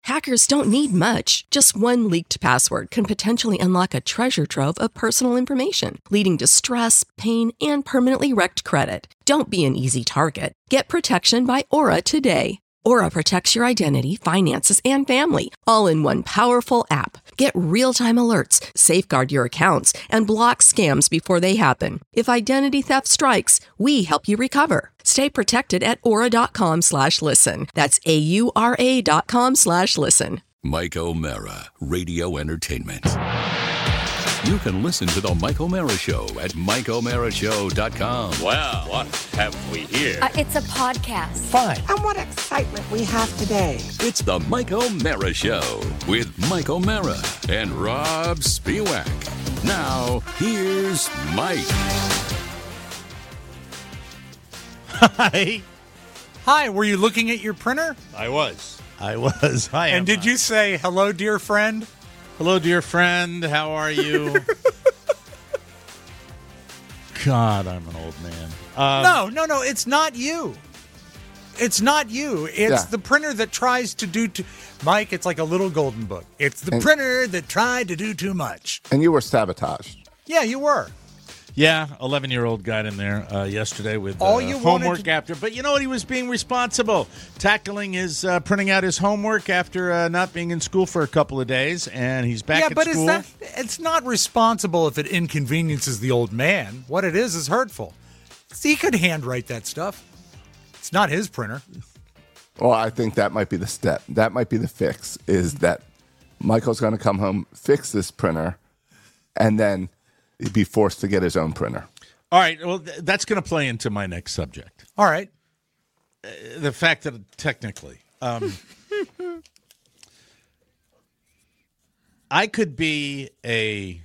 Hackers don't need much. Just one leaked password can potentially unlock a treasure trove of personal information, leading to stress, pain, and permanently wrecked credit. Don't be an easy target. Get protection by Aura today. Aura protects your identity, finances, and family, all in one powerful app. Get real-time alerts, safeguard your accounts, and block scams before they happen. If identity theft strikes, we help you recover. Stay protected at aura.com/listen. That's AURA.com/listen. Mike O'Mara, Radio Entertainment. You can listen to The Mike O'Mara Show at MikeO'MaraShow.com. Well, what have we here? It's a podcast. Fine. And what excitement we have today. It's The Mike O'Mara Show with Mike O'Mara and Rob Spiewak. Now, here's Mike. Hi. Hi, were you looking at your printer? I was. Hi. And did you say, hello, dear friend? Hello, dear friend. How are you? God, I'm an old man. No. It's not you. It's not you. It's the printer that tries to do Mike, it's like a little golden book. It's the printer that tried to do too much. And you were sabotaged. Yeah, you were. Yeah, 11-year-old got in there yesterday with All you homework after. But you know what? He was being responsible, tackling his printing out his homework after not being in school for a couple of days, and he's back at school. Yeah, but it's not responsible if it inconveniences the old man. What it is hurtful. He could handwrite that stuff. It's not his printer. Well, I think that might be the step. That might be the fix, is that Michael's going to come home, fix this printer, and then he'd be forced to get his own printer. All right. Well, that's going to play into my next subject. All right. The fact that technically, I could be a.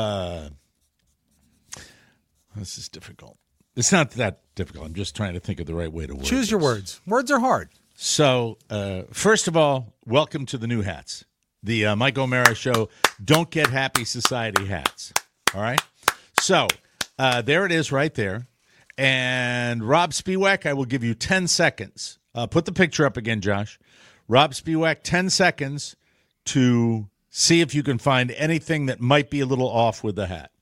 This is difficult. It's not that difficult. I'm just trying to think of the right way to word Choose your words. Words are hard. So, first of all, welcome to the new hats. The Mike O'Mara Show Don't Get Happy Society hats. All right? So, there it is right there. And Rob Spiewak, I will give you 10 seconds. Put the picture up again, Josh. Rob Spiewak, 10 seconds to see if you can find anything that might be a little off with the hat.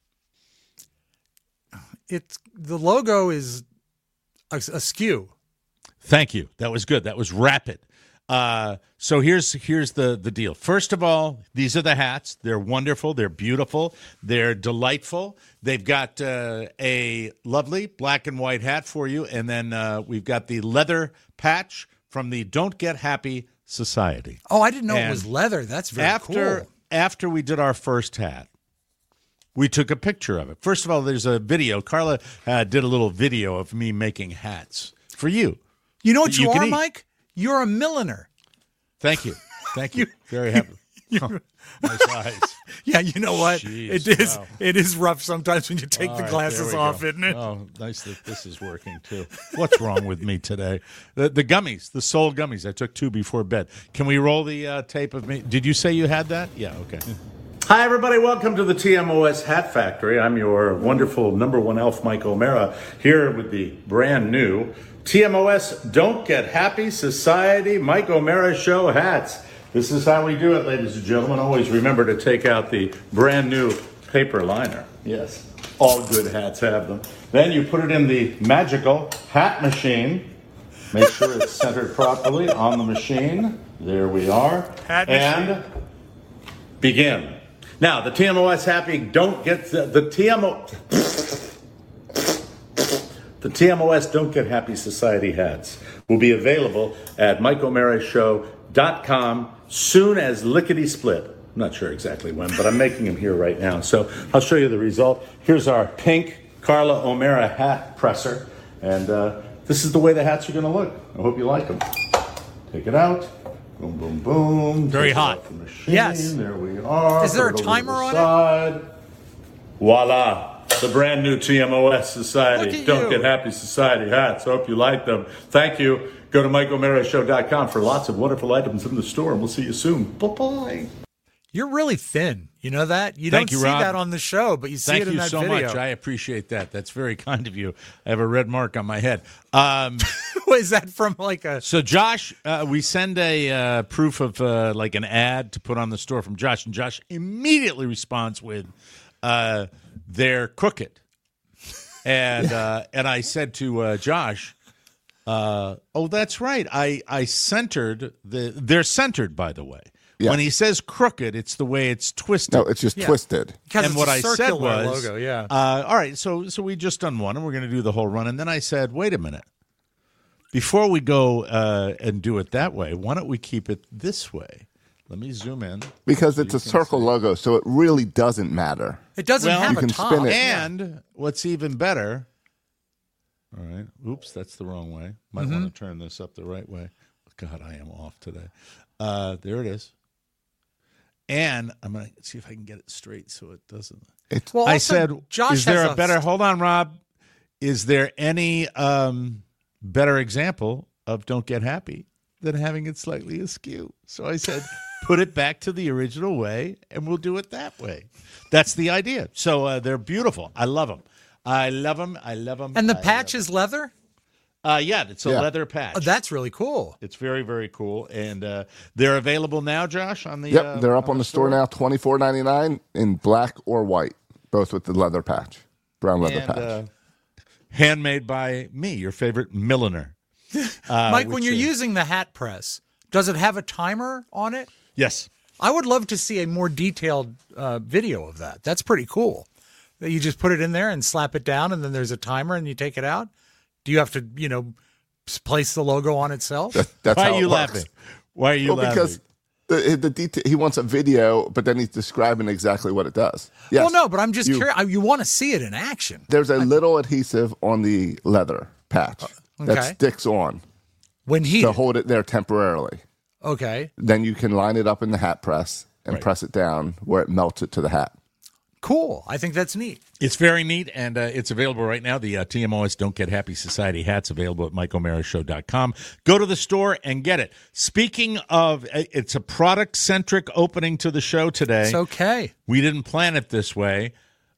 The logo is askew. Thank you. That was good. That was rapid. So here's the deal. First of all, these are the hats. They're wonderful. They're beautiful. They're delightful. They've got a lovely black and white hat for you, and then we've got the leather patch from the Don't Get Happy Society. Oh, I didn't know it was leather. That's very cool. After we did our first hat, we took a picture of it. First of all, there's a video. Carla did a little video of me making hats for you. You know what you are, Mike? You're a milliner. Thank you. Thank you. Very happy. Nice eyes. Yeah, you know what? Jeez, wow. It is rough sometimes when you take the glasses off, isn't it? Oh, nice that this is working, too. What's wrong with me today? The gummies, the Soul gummies. I took 2 before bed. Can we roll the tape of me? Did you say you had that? Yeah, okay. Hi, everybody. Welcome to the TMOS Hat Factory. I'm your wonderful number one elf, Mike O'Mara, here with the brand new TMOS Don't Get Happy Society Mike O'Mara Show hats. This is how we do it, ladies and gentlemen. Always remember to take out the brand new paper liner. Yes, all good hats have them. Then you put it in the magical hat machine. Make sure it's centered properly on the machine. There we are. Hat and machine. Begin. Now, the TMOS Happy Don't Get the TMOS Don't Get Happy Society hats will be available at MikeO'MaraShow.com soon as lickety split. I'm not sure exactly when, but I'm making them here right now. So I'll show you the result. Here's our pink Carla O'Mara hat presser, and this is the way the hats are going to look. I hope you like them. Take it out. Boom, boom, boom. Very hot. The machine. Yes. There we are. Is there a Put it timer over on the side. Voila. The brand new TMOS Society. Don't Get Happy Society hats. Hope you like them. Thank you. Go to MikeO'MaraShow.com for lots of wonderful items in the store, and we'll see you soon. Bye-bye. You're really thin. You know that? You Thank don't you, see Rob. that on the show, but you see it in that video. Thank you so much. I appreciate that. That's very kind of you. I have a red mark on my head. Is that from like a... So, Josh, we send a proof of like an ad to put on the store from Josh, and Josh immediately responds with, they're crooked. And I said to Josh, oh, that's right. I centered they're centered, by the way. Yeah. When he says crooked, it's the way it's twisted. No, it's just twisted. Because And it's what a I said circular was, logo, yeah. all right, so we just done one, and we're going to do the whole run. And then I said, wait a minute. Before we go and do it that way, why don't we keep it this way? Let me zoom in. Because it's a circle logo, so it really doesn't matter. It doesn't have you a can top. spin it. And what's even better, all right, oops, that's the wrong way. Might want to turn this up the right way. God, I am off today. There it is. And I'm going to see if I can get it straight so it doesn't. Well, I also, said, Josh is there has a better, hold on, Rob. Is there any better example of Don't Get Happy than having it slightly askew? So I said, put it back to the original way, and we'll do it that way. That's the idea. So they're beautiful. I love them. I love them. I love them. And the patch is leather? Yeah, it's a leather patch. Oh, that's really cool. It's very, very cool. And they're available now, Josh, on the Yep, they're up on the store now, $24.99 in black or white, both with the leather patch, brown leather patch. Handmade by me, your favorite milliner. Mike, when you're using the hat press, does it have a timer on it? Yes. I would love to see a more detailed video of that. That's pretty cool. That you just put it in there and slap it down, and then there's a timer, and you take it out. Do you have to, place the logo on itself? That's Why how are you it works. laughing? Why are you laughing? Because the detail, he wants a video, but then he's describing exactly what it does. Yes, Well, no, but I'm just curious. You want to see it in action. There's a little adhesive on the leather patch that okay. sticks on When he to hold it there temporarily. Okay. Then you can line it up in the hat press and press it down where it melts it to the hat. Cool. I think that's neat. It's very neat, and it's available right now. The TMOS Don't Get Happy Society hat's available at MikeO'MaraShow.com. Go to the store and get it. Speaking of, it's a product-centric opening to the show today. It's okay. We didn't plan it this way.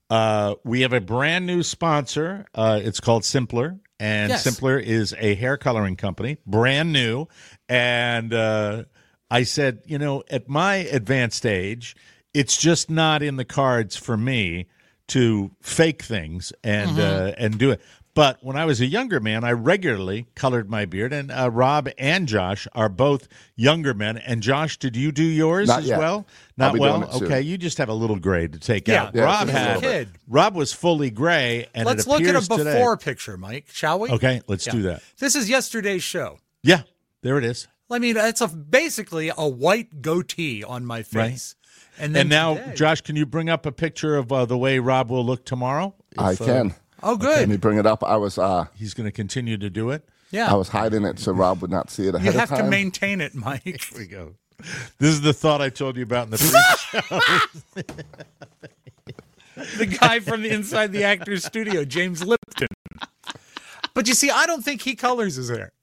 We have a brand new sponsor. It's called Simpler, and Yes. Simpler is a hair coloring company, brand new. And I said, at my advanced age, it's just not in the cards for me to fake things and do it. But when I was a younger man, I regularly colored my beard, and Rob and Josh are both younger men. And Josh, did you do yours Not as yet. well? I'll Not be well. doing it soon. Okay, you just have a little gray to take Yeah, out. yeah, Rob just a had. little bit. Rob was fully gray, and Let's it look at a appears before today. picture, Mike, shall we? Okay, let's do that. This is yesterday's show. Yeah, there it is. I mean, it's basically a white goatee on my face. And then And now, today- Josh, can you bring up a picture of the way Rob will look tomorrow? I can. Oh, good. Let me bring it up. I was He's going to continue to do it. Yeah. I was hiding it so Rob would not see it ahead You of have time. to maintain it, Mike. Here we go. This is the thought I told you about in the pre-show. The guy from the inside the actor's studio, James Lipton. But you see, I don't think he colors his hair.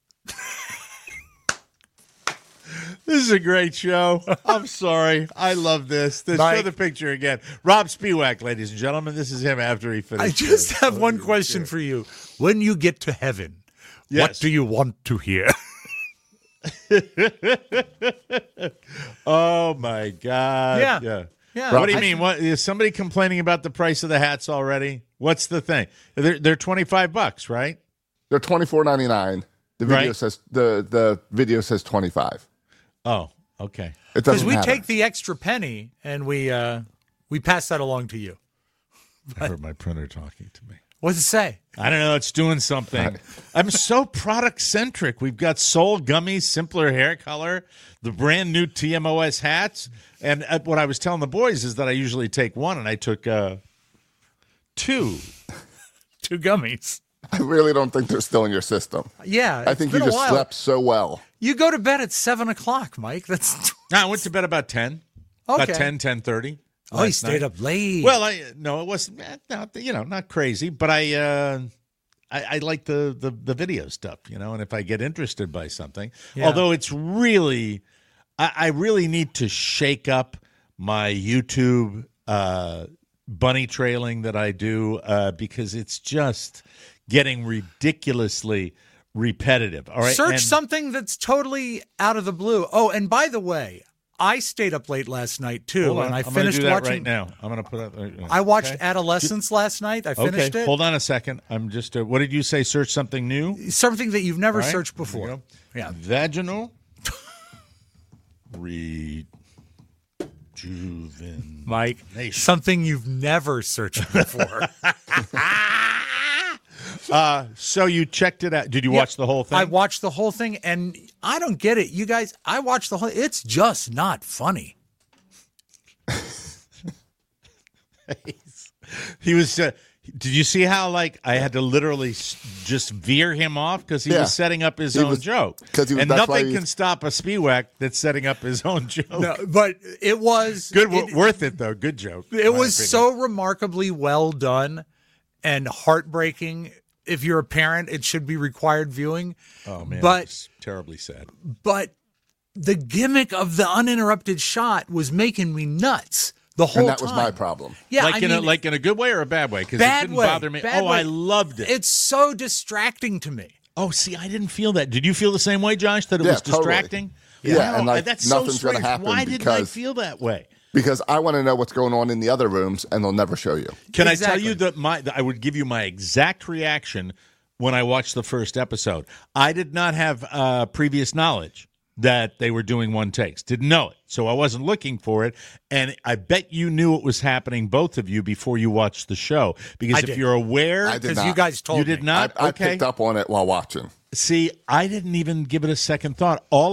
This is a great show. I'm sorry. I love this. Show Mike. the picture again. Rob Spiewak, ladies and gentlemen. This is him after he finished. I just have one question for you. When you get to heaven, what Yes. do you want to hear? Oh, my God. Yeah. Yeah. What do you mean? What is somebody complaining about the price of the hats already? What's the thing? They're $25, right? They're $24.99. The video Right. says the video says 25. Oh, okay. It Because doesn't we matter. take the extra penny and we pass that along to you. I heard my printer talking to me. What does it say? I don't know. It's doing something. I'm so product centric. We've got Soul Gummies, Simpler Hair Color, the brand new TMOS hats. And what I was telling the boys is that I usually take one, and I took two. 2 gummies. I really don't think they're still in your system. Yeah. I think you just slept so well. You go to bed at 7 o'clock, Mike. That's No, I went to bed about 10. Okay. About 10:30. Oh, you stayed up late. Well, it wasn't. Not crazy, but I like the video stuff, and if I get interested by something, Yeah. although it's really, I really need to shake up my YouTube bunny trailing that I do because it's just getting ridiculously repetitive. All right, Search something that's totally out of the blue. Oh, and by the way, I stayed up late last night too, and I finished watching. Right now. I'm going to put up. I watched Adolescence last night. I finished it. Hold on a second. I'm just. What did you say? Search something new. Something that you've never searched before. Yeah. Vaginal. Mike, something you've never searched before. So you checked it out. Did you watch the whole thing? I watched the whole thing, and I don't get it. You guys, I watched the whole. It's just not funny. He was. Did you see how I had to literally just veer him off because he was setting up his own joke? And nothing can stop a Spiewak that's setting up his own joke. No, but it was good, worth it though. Good joke. It was so remarkably well done and heartbreaking. If you're a parent, it should be required viewing. Oh man, but it's terribly sad. But the gimmick of the uninterrupted shot was making me nuts. The whole and that time. was my problem. Yeah, like in a good way or a bad way? Because it didn't bother me. Bad way. I loved it. It's so distracting to me. Oh, see, I didn't feel that. Did you feel the same way, Josh? That it was distracting? Totally. Yeah, wow, and that's nothing's so strange. going to happen. Why didn't I feel that way? Because I want to know what's going on in the other rooms, and they'll never show you. Can I tell you that I would give you my exact reaction when I watched the first episode? I did not have previous knowledge that they were doing one takes. Didn't know it. So I wasn't looking for it. And I bet you knew it was happening, both of you, before you watched the show. Because if you're aware, because you guys told me. You did not? I picked up on it while watching. See, I didn't even give it a second thought. All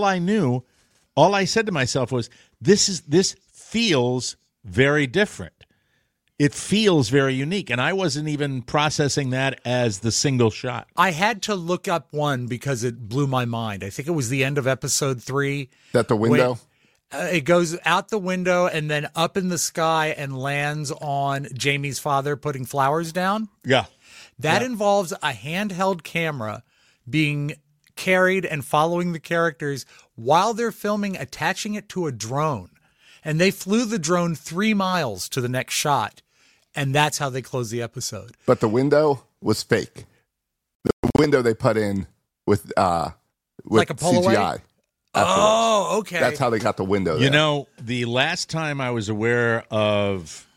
I said to myself was, this feels very different. It feels very unique, and I wasn't even processing that as the single shot. I had to look up one because it blew my mind. I think it was the end of episode 3. That the window? It goes out the window and then up in the sky and lands on Jamie's father putting flowers down. Yeah. That involves a handheld camera being carried and following the characters while they're filming, attaching it to a drone. And they flew the drone 3 miles to the next shot. And that's how they closed the episode. But the window was fake. The window they put in with like a CGI. Oh, okay. That's how they got the window there. You know, the last time I was aware of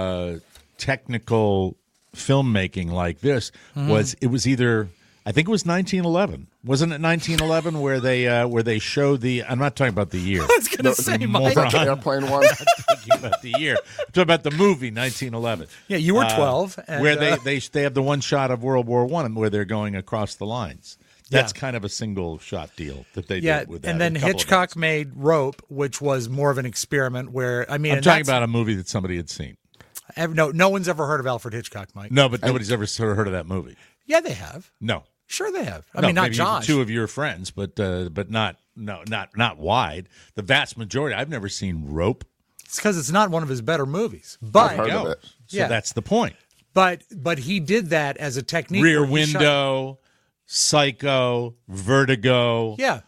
technical filmmaking like this was either, I think it was 1911. Wasn't it 1911 where they showed the? I'm not talking about the year. I was going to say, Mike. The airplane one. I'm not talking about the year. I'm talking about the movie 1911. Yeah, you were 12. And, where they have the one shot of World War I where they're going across the lines. That's kind of a single shot deal that they did with that. And then Hitchcock made Rope, which was more of an experiment where, I mean, I'm talking about a movie that somebody had seen. No one's ever heard of Alfred Hitchcock, Mike. No, but nobody's ever heard of that movie. Yeah, they have. No. Sure, they have. I mean, not maybe Josh. 2 of your friends, but not wide. The vast majority. I've never seen Rope. It's because it's not one of his better movies. But I've heard of it. So that's the point. But he did that as a technique. Rear Window, Psycho, Vertigo. Yeah.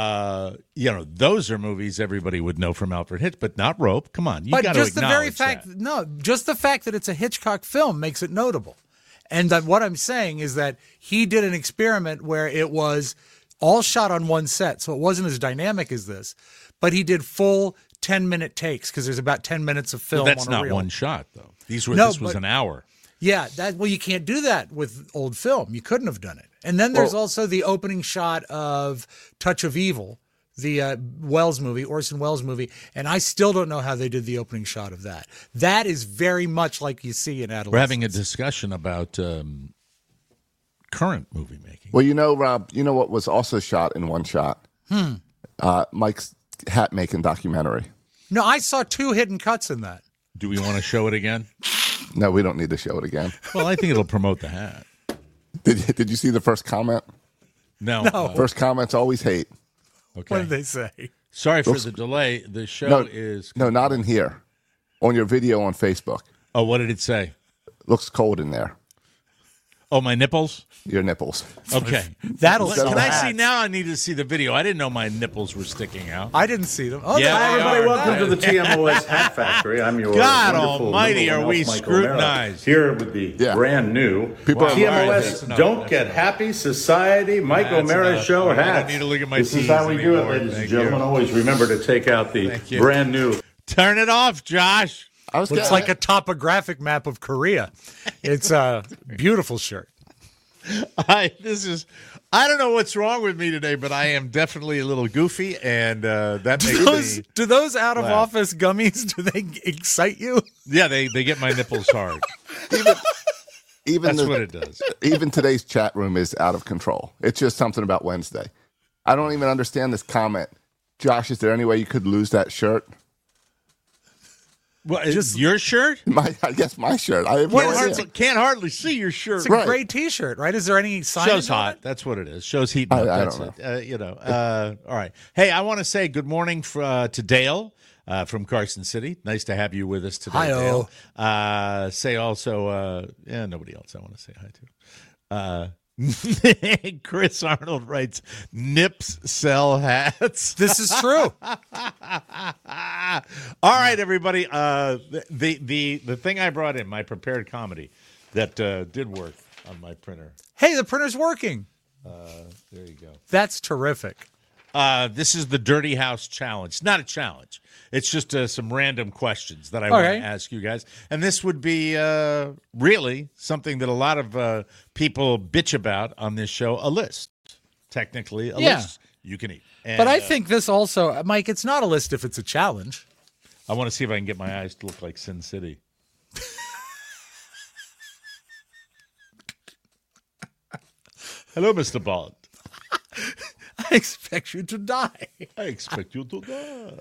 Those are movies everybody would know from Alfred Hitchcock, but not Rope. Come on, you got to acknowledge the very fact, just the fact that it's a Hitchcock film makes it notable. And what I'm saying is that he did an experiment where it was all shot on one set, so it wasn't as dynamic as this, but he did full 10-minute takes because there's about 10 minutes of film. That's on a not reel. one shot though. This was an hour. Yeah, you can't do that with old film. You couldn't have done it. And then there's also the opening shot of Touch of Evil, the Orson Welles movie, and I still don't know how they did the opening shot of that. That is very much like you see in Adolescence. We're having a discussion about current movie making. Well, Rob, you know what was also shot in one shot? Mike's hat making documentary. No, I saw 2 hidden cuts in that. Do we want to show it again? No, we don't need to show it again. Well, I think it'll promote the hat. Did you see the first comment? No. First comment's always hate. Okay. What did they say? Sorry for the delay. The show is... No, not in here. On your video on Facebook. Oh, what did it say? Looks cold in there. Oh, my nipples? Your nipples. Okay. That'll sell Can I hats. see now? I need to see the video. I didn't know my nipples were sticking out. I didn't see them. Oh, Yeah, Hi, they everybody. are. Welcome to the TMOS Hat Factory. I'm your God wonderful almighty, number are one we host, Michael O'Mara, scrutinized. here with the brand new People are- All right, TMOS that's enough. Don't That's Get enough. Happy Society Mike That's O'Mara enough. Show I don't hats. need to look at my This is teeth how we do it, anymore. ladies and Thank gentlemen. you. Always remember to take out the Thank you. brand new. Turn it off, Josh. I was Looks getting- like a topographic map of Korea. It's a beautiful shirt. I don't know what's wrong with me today, but I am definitely a little goofy, and that makes me. Do those out of laugh. office gummies, do they excite you? Yeah, they get my nipples hard. even That's what it does. Even today's chat room is out of control. It's just something about Wednesday. I don't even understand this comment. Josh, is there any way you could lose that shirt? Well, just your shirt? I guess my shirt. I have no idea. Can't hardly see your shirt. It's a gray T-shirt, right? Is there any signage? Shows on hot. it? That's what it is. Shows heat. I That's don't it. All right. Hey, I want to say good morning to Dale from Carson City. Nice to have you with us today, Hi-oh. Dale. Say also, nobody else I want to say hi to. Chris Arnold writes, "Nips sell hats." This is true. All right, everybody. The thing I brought in, my prepared comedy, that did work on my printer. Hey, the printer's working. There you go. That's terrific. This is the Dirty House Challenge. It's not a challenge. It's just some random questions that I want to ask you guys. And this would be really something that a lot of people bitch about on this show, a list. Technically, a list you can eat. And, But I think this also, Mike, it's not a list if it's a challenge. I want to see if I can get my eyes to look like Sin City. Hello, Mr. Bond. I expect you to die. I expect you to die.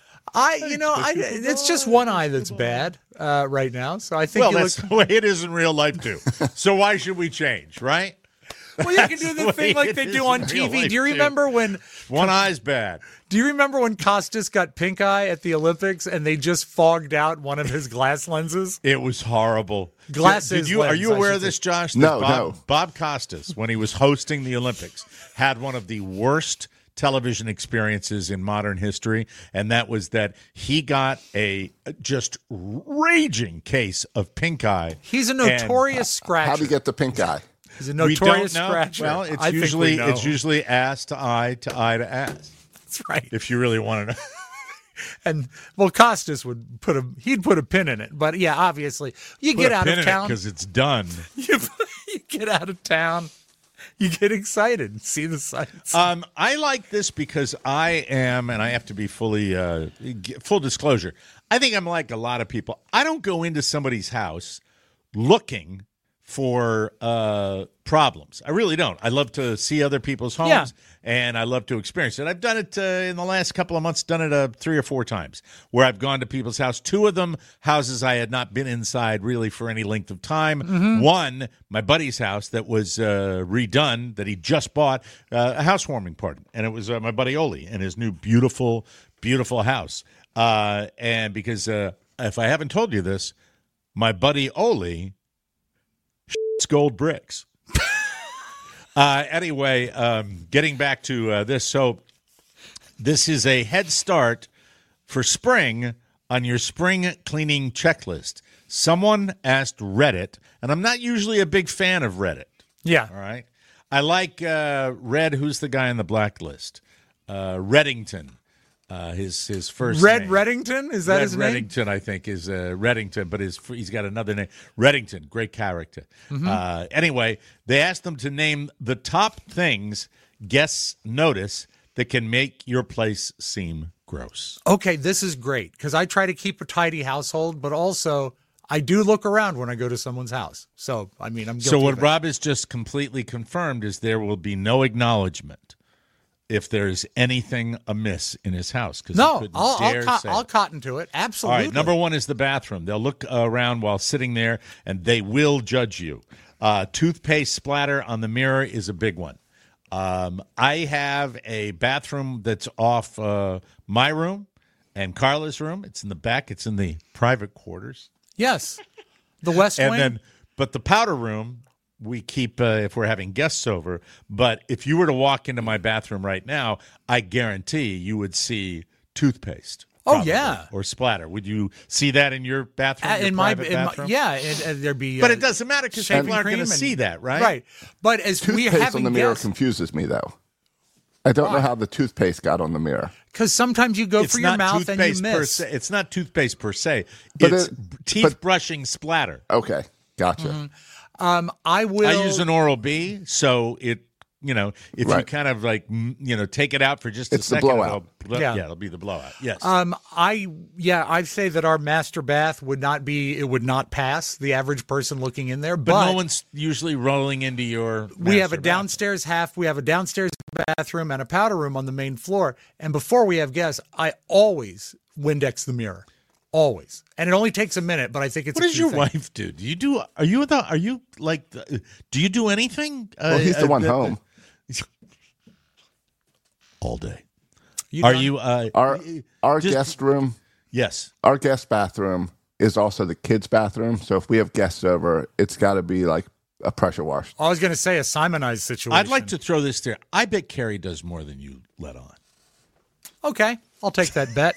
It's just one eye that's bad right now. So I think Well, you that's the way it is in real life, too. So why should we change, right? Well, you can do the thing like they do on TV. Do you remember when one eye's bad? Do you remember when Costas got pink eye at the Olympics and they just fogged out one of his glass lenses? It was horrible. Glasses. Are you aware of this, Josh? No. Bob Costas, when he was hosting the Olympics, had one of the worst television experiences in modern history, and that was that he got a just raging case of pink eye. He's a notorious scratcher. How do you get the pink eye? He's a notorious scratcher. Well, it's usually ass to eye to eye to ass. That's right. If you really want to know. And Costas would he'd put a pin in it. But yeah, obviously, you get out of town because it's done. You get out of town. You get excited and see the sights. I like this because I am, and I have to be full disclosure. I think I'm like a lot of people. I don't go into somebody's house looking for problems. I really don't. I love to see other people's homes, and I love to experience it. I've done it in the last couple of months, done it 3 or 4 times, where I've gone to people's house. 2 of them, houses I had not been inside really for any length of time. Mm-hmm. One, my buddy's house that was redone, that he just bought, a housewarming party. And it was my buddy Oli and his new beautiful, beautiful house. And because if I haven't told you this, my buddy Oli gold bricks. Anyway, getting back to this. So this is a head start for spring on your spring cleaning checklist. Someone asked Reddit, and I'm not usually a big fan of Reddit. Yeah. All right. I like Red, who's the guy on the blacklist? Reddington. His first Red name. Reddington? Is that his name? Reddington, I think, is Reddington, but he's got another name. Reddington, great character. Mm-hmm. Anyway, they asked them to name the top things guests notice that can make your place seem gross. Okay, this is great because I try to keep a tidy household, but also I do look around when I go to someone's house. So, I mean, I'm guilty So what of it. Rob has just completely confirmed is there will be no acknowledgement if there's anything amiss in his house. No, I'll cotton to it. Absolutely. All right, number 1 is the bathroom. They'll look around while sitting there, and they will judge you. Toothpaste splatter on the mirror is a big one. I have a bathroom that's off my room and Carla's room. It's in the back. It's in the private quarters. Yes. The West Wing. But the powder room, we keep if we're having guests over. But if you were to walk into my bathroom right now, I guarantee you would see toothpaste. Probably, or splatter. Would you see that in your bathroom? In my bathroom? And there'd be. But it doesn't matter because people aren't going to see that, right? Right. But as toothpaste we're having on the mirror guests, confuses me though. I don't know how the toothpaste got on the mirror. Because sometimes you go for your mouth and you miss. It's not toothpaste per se. It's teeth brushing splatter. Okay, gotcha. Mm-hmm. I use an Oral-B, so it. If you kind of take it out for just a second, the blowout. It'll be the blowout. Yes. I'd say that our master bath would not pass the average person looking in there. But no one's usually rolling into your. We have a downstairs we have a downstairs bathroom and a powder room on the main floor. And before we have guests, I always Windex the mirror. Always. And it only takes a minute, but I think it's What does your wife do? Do you do anything? Well, he's the one home. All day. Our guest room? Yes. Our guest bathroom is also the kids' bathroom. So if we have guests over, it's got to be like a pressure wash. I was going to say a Simonized situation. I'd like to throw this there. I bet Carrie does more than you let on. Okay. I'll take that bet.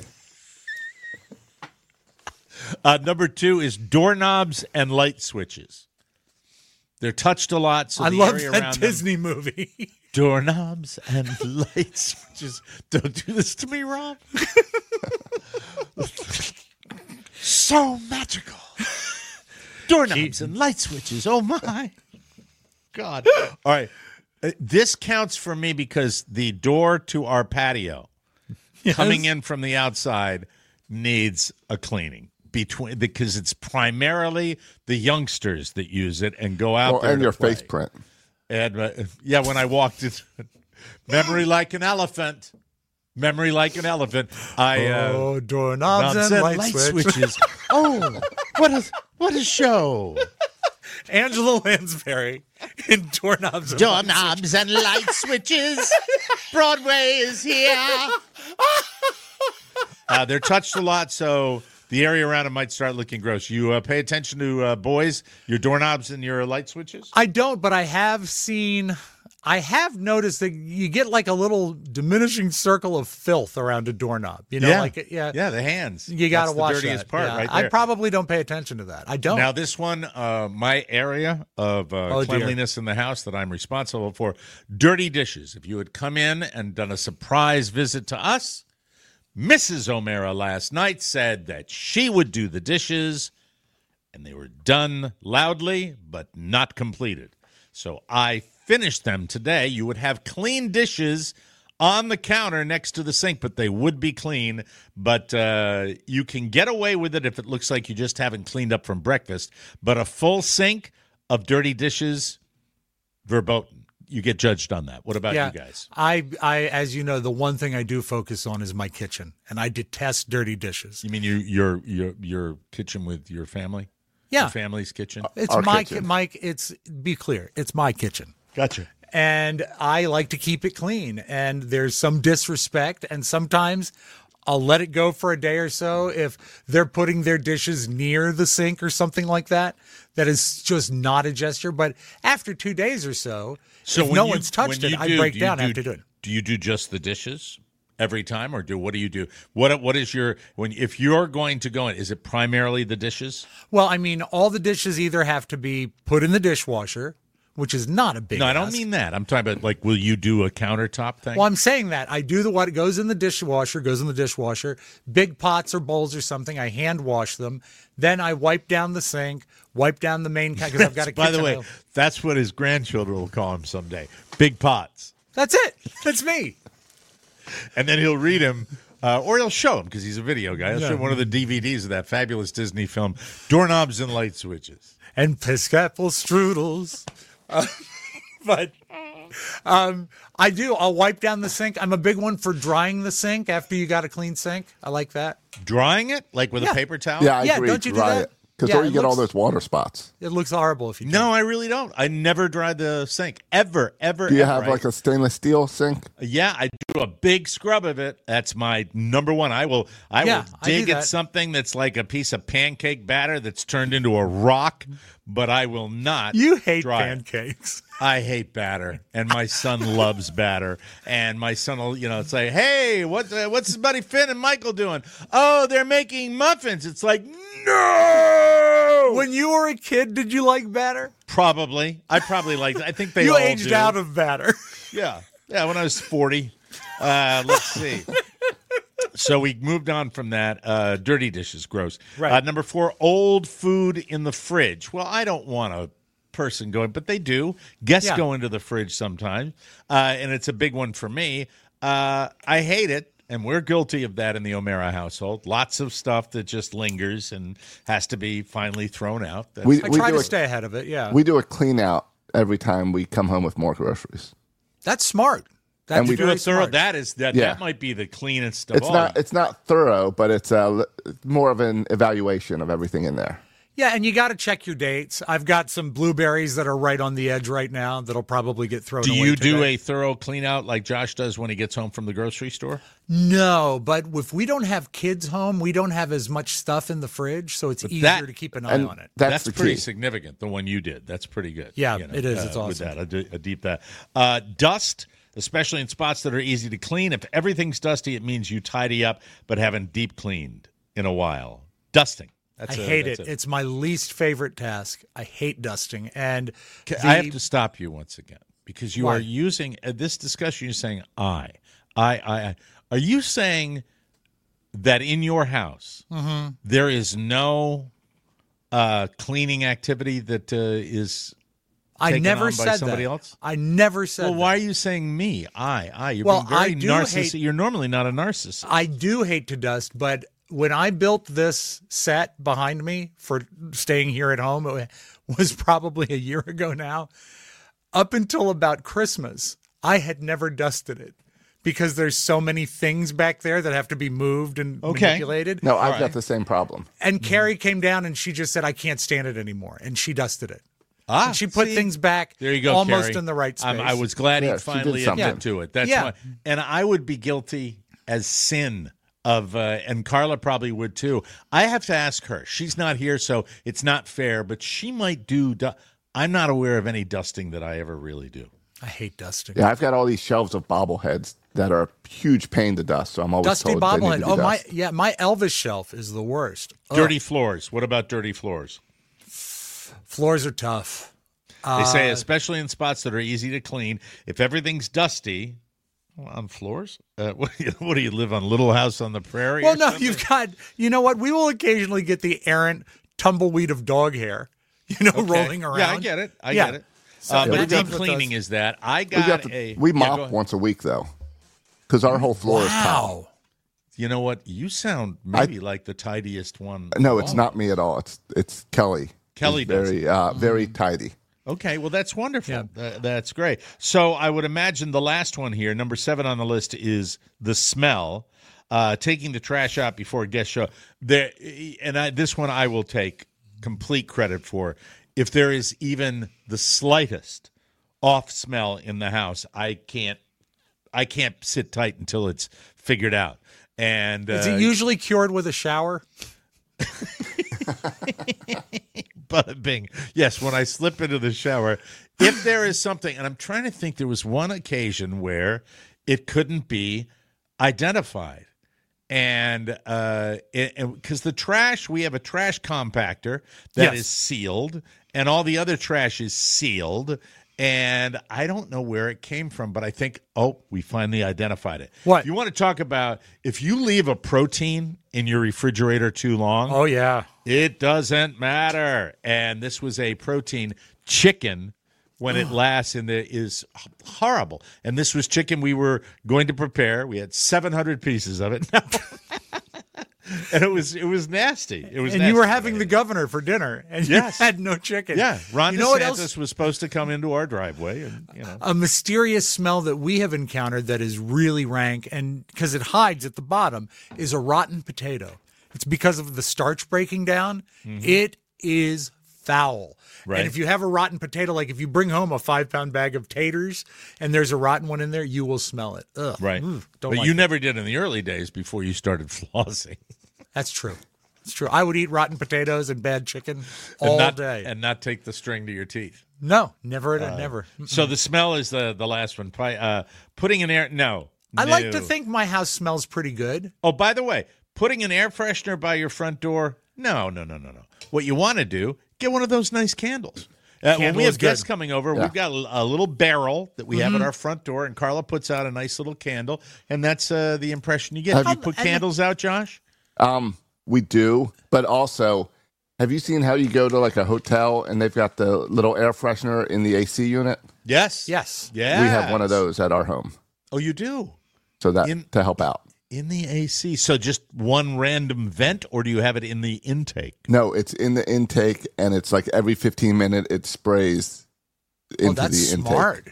Number 2 is doorknobs and light switches. They're touched a lot. So I love that Disney movie. Doorknobs and light switches. Don't do this to me, Rob. So magical. Doorknobs and light switches. Oh, my God. All right. This counts for me because the door to our patio coming in from the outside needs a cleaning. Because it's primarily the youngsters that use it and go out there and your play. face print. And when I walked in, memory like an elephant. I doorknobs and light switches. Oh, what a show! Angela Lansbury in doorknobs and light switches. Broadway is here. They're touched a lot, so. The area around it might start looking gross. You pay attention to boys, your doorknobs and your light switches? I don't, but I have noticed that you get like a little diminishing circle of filth around a doorknob. The hands. You got to wash the dirtiest that. part right there. I probably don't pay attention to that. I don't. Now, this one, my area of cleanliness in the house that I'm responsible for, dirty dishes. If you had come in and done a surprise visit to us, Mrs. O'Mara last night said that she would do the dishes, and they were done loudly but not completed. So I finished them today. You would have clean dishes on the counter next to the sink, but they would be clean. But you can get away with it if it looks like you just haven't cleaned up from breakfast. But a full sink of dirty dishes, verboten. You get judged on that. What about you guys? I, as you know, the one thing I do focus on is my kitchen, and I detest dirty dishes. You mean your kitchen with your family? Yeah, your family's kitchen. It's my kitchen. Mike. Be clear. It's my kitchen. Gotcha. And I like to keep it clean. And there's some disrespect, and sometimes I'll let it go for a day or so if they're putting their dishes near the sink or something like that. That is just not a gesture. But after 2 days or so, if no one's touched it, I break down after doing it. Do you do just the dishes every time, or what do you do? What is your if you're going to go in? Is it primarily the dishes? Well, I mean, all the dishes either have to be put in the dishwasher, which is not a big. No, I don't mean that. I'm talking about will you do a countertop thing? Well, I'm saying that I do what goes in the dishwasher goes in the dishwasher. Big pots or bowls or something, I hand wash them. Then I wipe down the sink, wipe down the main because I've got a kitchen. By the way, that's what his grandchildren will call him someday. Big pots. That's it. That's me. And then he'll read him, or he'll show him because he's a video guy. He'll show him one of the DVDs of that fabulous Disney film, Doorknobs and Light Switches. And Piscapel strudels. But I do. I'll wipe down the sink. I'm a big one for drying the sink after you got a clean sink. I like that. Drying it? Like with a paper towel? Yeah, I agree. Don't you do Dry that? it. Because Yeah, or you it get all looks- those water spots. It looks horrible if you No, I really don't. I never dry the sink. Ever. Do you have like a stainless steel sink? Yeah, I do a big scrub of it. That's my number one. I will dig at something that's like a piece of pancake batter that's turned into a rock, but I will not. You hate dry pancakes. I hate batter, and my son loves batter. And my son will, say, "Hey, what's his buddy Finn and Michael doing? Oh, they're making muffins." It's like, no. When you were a kid, did you like batter? Probably. I think they you all aged do. out of batter. Yeah. When I was 40. Let's see. So we moved on from that. Dirty dishes, gross. Right. Number 4, old food in the fridge. Well, I don't want a person going, but they do. Guests go into the fridge sometimes, and it's a big one for me. I hate it, and we're guilty of that in the O'Mara household. Lots of stuff that just lingers and has to be finally thrown out. I try to stay ahead of it, yeah. We do a clean out every time we come home with more groceries. That's smart. That's and we do a thorough. smart. That might be the cleanest of all. It's not thorough, but it's more of an evaluation of everything in there. Yeah, and you got to check your dates. I've got some blueberries that are right on the edge right now that'll probably get thrown away Do you do today. a thorough clean out like Josh does when he gets home from the grocery store? No, but if we don't have kids home, we don't have as much stuff in the fridge, so it's easier to keep an eye on it. That's pretty significant, the one you did. That's pretty good. Yeah, it is. It's awesome. With that, a deep that. Dust, especially in spots that are easy to clean. If everything's dusty, it means you tidy up but haven't deep cleaned in a while. Dusting. I hate it. It's my least favorite task. I hate dusting. And I have to stop you once again because you are using this discussion. You're saying I. Are you saying that in your house there is no cleaning activity that is taken never on by said somebody that. else? I never said Well, that. why are you saying me? You're Well, being very I do narcissistic. You're normally not a narcissist. I do hate to dust, but when I built this set behind me for staying here at home, it was probably a year ago now. Up until about Christmas, I had never dusted it because there's so many things back there that have to be moved and manipulated. No, I've got the same problem. And Carrie came down and she just said, I can't stand it anymore. And she dusted it. Ah, and she put things back there you go, almost Carrie. in the right space. I was glad he finally admitted to it. That's why. And I would be guilty as sin of, and Carla probably would too. I have to ask her. She's not here, so it's not fair, but she might do. I'm not aware of any dusting that I ever really do. I hate dusting. Yeah, I've got all these shelves of bobbleheads that are a huge pain to dust, so I'm always Dusty told they need bobblehead. to be dusted. My Elvis shelf is the worst. Dirty floors. What about dirty floors? Floors are tough. They say, especially in spots that are easy to clean, if everything's dusty on floors, what do you live on? Little House on the Prairie? Well, no, you've got, you know what? We will occasionally get the errant tumbleweed of dog hair, rolling around. Yeah, I get it. I get it. So but deep cleaning is that. We mop once a week, though, because our whole floor is tiled. You know what? You sound maybe like the tidiest one. No, it's not me at all. It's Kelly. Kelly does. Very tidy. Okay, well, that's wonderful. Yeah. That's great. So I would imagine the last one here, number 7 on the list, is the smell, taking the trash out before guests show. This one I will take complete credit for. If there is even the slightest off smell in the house, I can't sit tight until it's figured out. And is it usually cured with a shower? Bada bing. Yes, when I slip into the shower, if there is something, and I'm trying to think, there was one occasion where it couldn't be identified. And because the trash, we have a trash compactor that is sealed, and all the other trash is sealed. And I don't know where it came from, but I think, we finally identified it. What? You want to talk about if you leave a protein in your refrigerator too long? Oh, yeah. It doesn't matter. And this was a protein chicken when it lasts is horrible. And this was chicken we were going to prepare. We had 700 pieces of it. And it was nasty. It was and nasty. You were having the governor for dinner, and you had no chicken. Yeah, Ron DeSantis what else? Was supposed to come into our driveway, and a mysterious smell that we have encountered that is really rank, and because it hides at the bottom, is a rotten potato. It's because of the starch breaking down. Mm-hmm. It is foul. Right. And if you have a rotten potato, like if you bring home a 5-pound bag of taters and there's a rotten one in there, you will smell it. Ugh. Right. But you never did in the early days before you started flossing. That's true. It's true. I would eat rotten potatoes and bad chicken all day. And not take the string to your teeth. No, never. Never. So the smell is the last one. Putting an air, no. I like to think my house smells pretty good. Oh, by the way, putting an air freshener by your front door, no. What you want to do, get one of those nice candles. When we have guests coming over, we've got a little barrel that we have at our front door, and Carla puts out a nice little candle, and that's the impression you get. Have you put candles out, Josh? We do, but also, have you seen how you go to like a hotel and they've got the little air freshener in the AC unit? Yes. Yeah. We have one of those at our home. Oh, you do? So that to help out. In the AC. So just one random vent, or do you have it in the intake? No, it's in the intake, and it's like every 15 minutes it sprays into the intake. Smart.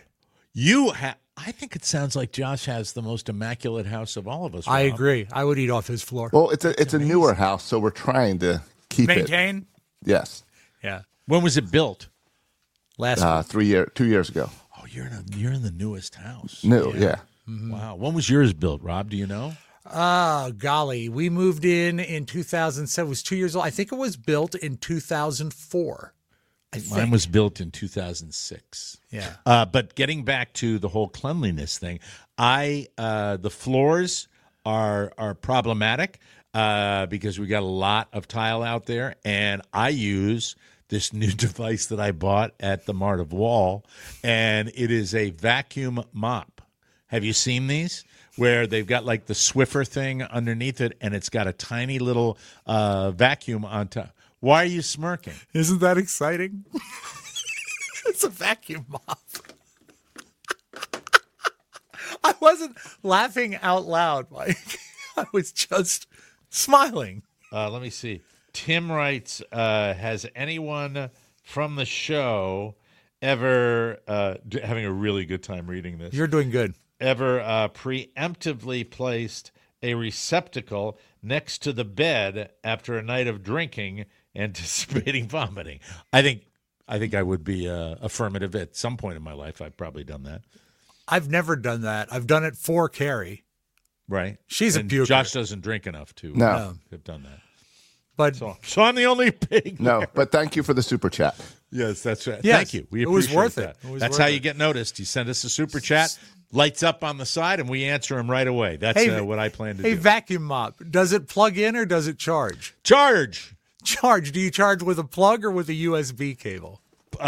I think it sounds like Josh has the most immaculate house of all of us. I agree. I would eat off his floor. Well, it's a newer house, so we're trying to keep maintain. Yes. Yeah. When was it built? Last 2 years ago. Oh, you're in the newest house. New, yeah. Mm-hmm. Wow. When was yours built, Rob? Do you know? Oh, golly. We moved in 2007. It was 2 years old. I think it was built in 2004. Mine was built in 2006. Yeah. But getting back to the whole cleanliness thing, the floors are problematic because we got a lot of tile out there, and I use this new device that I bought at the Mart of Wall, and it is a vacuum mop. Have you seen these? Where they've got like the Swiffer thing underneath it, and it's got a tiny little vacuum on top. Why are you smirking? Isn't that exciting? It's a vacuum mop. I wasn't laughing out loud, Mike. I was just smiling. Let me see. Tim writes, has anyone from the show ever, having a really good time reading this. You're doing good. Ever preemptively placed a receptacle next to the bed after a night of drinking, anticipating vomiting? I think I would be affirmative at some point in my life. I've probably done that. I've never done that. I've done it for Carrie. Right. She's a puker. Josh doesn't drink enough to have done that. But so I'm the only pig. No, but thank you for the super chat. Yes, that's right. Yes, thank you. We it was appreciate worth that. it. That's how you get noticed. You send us a super chat, lights up on the side, and we answer them right away. That's what I plan to do. Hey, vacuum mop, does it plug in or does it charge? Charge. Do you charge with a plug or with a USB cable?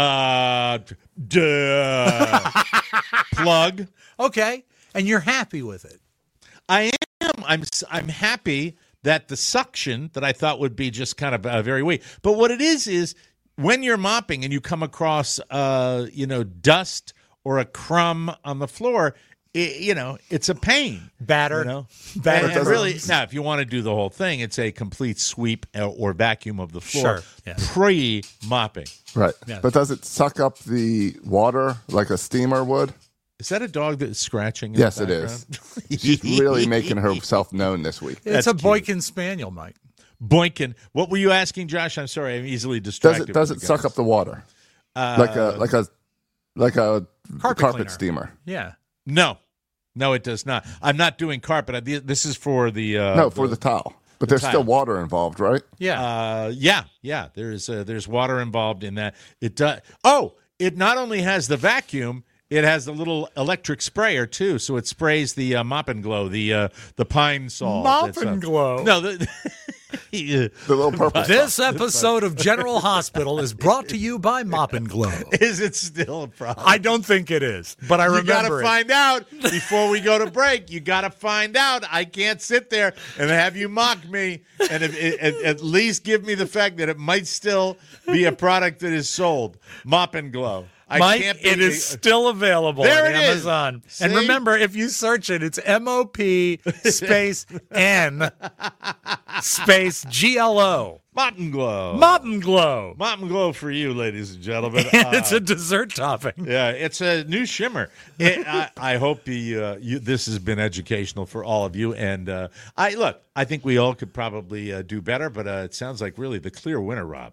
Plug. Okay, and you're happy with it? I am. I'm happy that the suction that I thought would be just kind of very weak. But what it is when you're mopping and you come across, dust or a crumb on the floor, it's a pain. Batter. Batter. And really, now, if you want to do the whole thing, it's a complete sweep or vacuum of the floor pre-mopping. Right. Yeah. But does it suck up the water like a steamer would? Is that a dog that's scratching? Yes, it is. She's really making herself known this week. It's a Boykin Spaniel, Mike. Boykin. What were you asking, Josh? I'm sorry, I'm easily distracted. Does it suck up the water like a carpet steamer? Yeah. No, it does not. I'm not doing carpet. This is for the for the tile. But there's still water involved, right? Yeah. Yeah. There's water involved in that. It does. Oh, it not only has the vacuum. It has a little electric sprayer too, so it sprays the Mop and Glow, the Pine Sol. Mop and Glow. No, the little purple. This episode of General Hospital is brought to you by Mop and Glow. Is it still a problem? I don't think it is, but I remember You got to find out before we go to break. You got to find out. I can't sit there and have you mock me, and at least give me the fact that it might still be a product that is sold. Mop and Glow. Mike, it is still available there on Amazon. And remember, if you search it, it's MOP space N space GLO. Mop and Glow. Mop and Glow. Mop and Glow for you, ladies and gentlemen. It's a dessert topping. Yeah, it's a new shimmer. I hope this has been educational for all of you. And I think we all could probably do better, but it sounds like really the clear winner, Rob.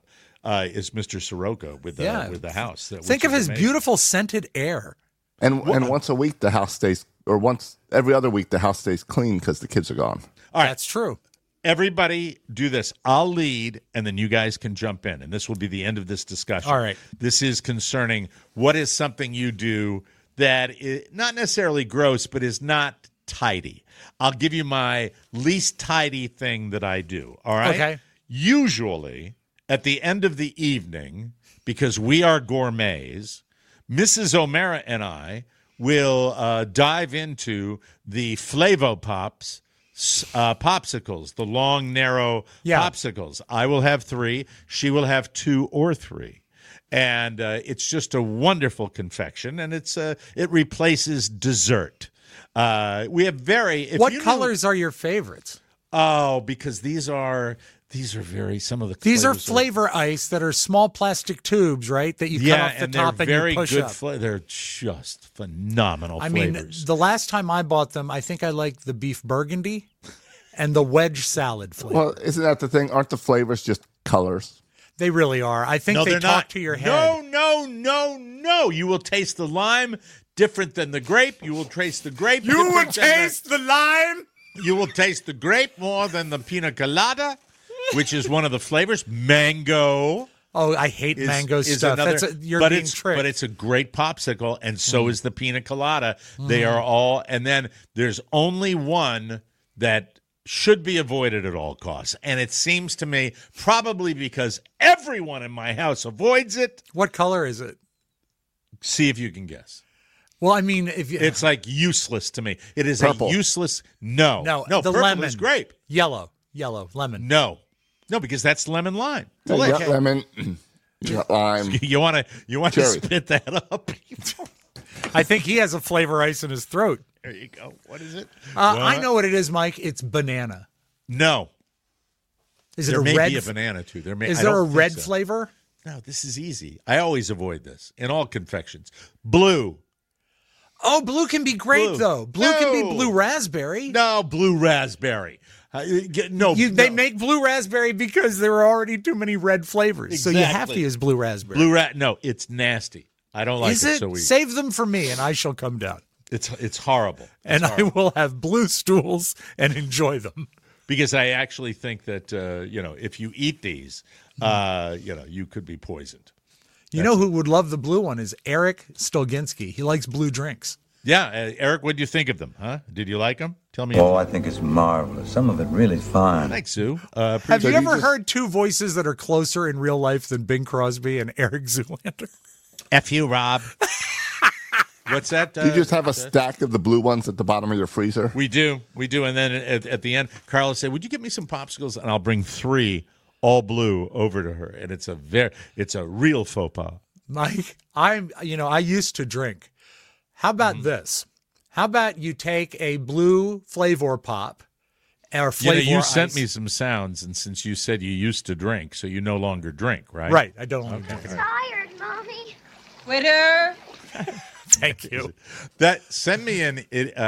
is Mr. Sirocco with the house. Think of his beautiful scented air. And once a week the house stays, or once every other week the house stays clean because the kids are gone. All right. That's true. Everybody do this. I'll lead, and then you guys can jump in, and this will be the end of this discussion. All right. This is concerning what is something you do that is not necessarily gross, but is not tidy. I'll give you my least tidy thing that I do, all right? Okay. Usually, at the end of the evening, because we are gourmets, Mrs. O'Mara and I will dive into the Flavo Pops popsicles, the long, narrow popsicles. I will have 3. She will have 2 or 3. And it's just a wonderful confection, and it replaces dessert. We have What colors are your favorites? Oh, because these are some of the. These are flavor ice that are small plastic tubes, right? That you cut off the top and you push up. They're just phenomenal flavors. I mean, the last time I bought them, I think I liked the beef burgundy and the wedge salad flavor. Well, isn't that the thing? Aren't the flavors just colors? They really are. I think they talk to your head. No. You will taste the lime different than the grape. You will taste the grape. You will taste the lime. You will taste the grape more than the pina colada, which is one of the flavors. Mango. Oh, I hate mango stuff. You're being tricked. But it's a great popsicle, and so is the pina colada. They are all, and then there's only one that should be avoided at all costs. And it seems to me probably because everyone in my house avoids it. What color is it? See if you can guess. Well, I mean, it's like useless to me. It is purple. A useless. No, the purple lemon is grape. Yellow, lemon. No, because that's lemon lime. You got lemon, you got lime. You want to spit that up? I think he has a flavor ice in his throat. There you go. What is it? I know what it is, Mike. It's banana. No. Is it there a may red? Be a banana too. Is there a red flavor? No, this is easy. I always avoid this in all confections. Blue. Oh, blue can be great though. Blue can be blue raspberry. No, blue raspberry. They make blue raspberry because there are already too many red flavors. Exactly. So you have to use blue raspberry. No, it's nasty. I don't like it. So we save them for me, and I shall come down. It's horrible. I will have blue stools and enjoy them. Because I actually think that if you eat these, you could be poisoned. You know who would love the blue one is Eric Stolginski. He likes blue drinks. Yeah, Eric, what do you think of them? Huh? Did you like them? Tell me. Oh, I think it's marvelous. Some of it really fine. Thanks, Sue. Have you ever heard two voices that are closer in real life than Bing Crosby and Eric Zoolander? F you, Rob. What's that? Do you just have a stack of the blue ones at the bottom of your freezer? We do. And then at the end, Carla said, "Would you get me some popsicles?" And I'll bring 3 all blue over to her, and it's a real faux pas. Mike, I used to drink. How about this? How about you take a blue Flavor Pop or Flavor You Ice. sent me some sounds, and since you said you used to drink, so you no longer drink, right? Right, I don't longer drink. I'm tired, Mommy. Twitter. Thank you. Send me an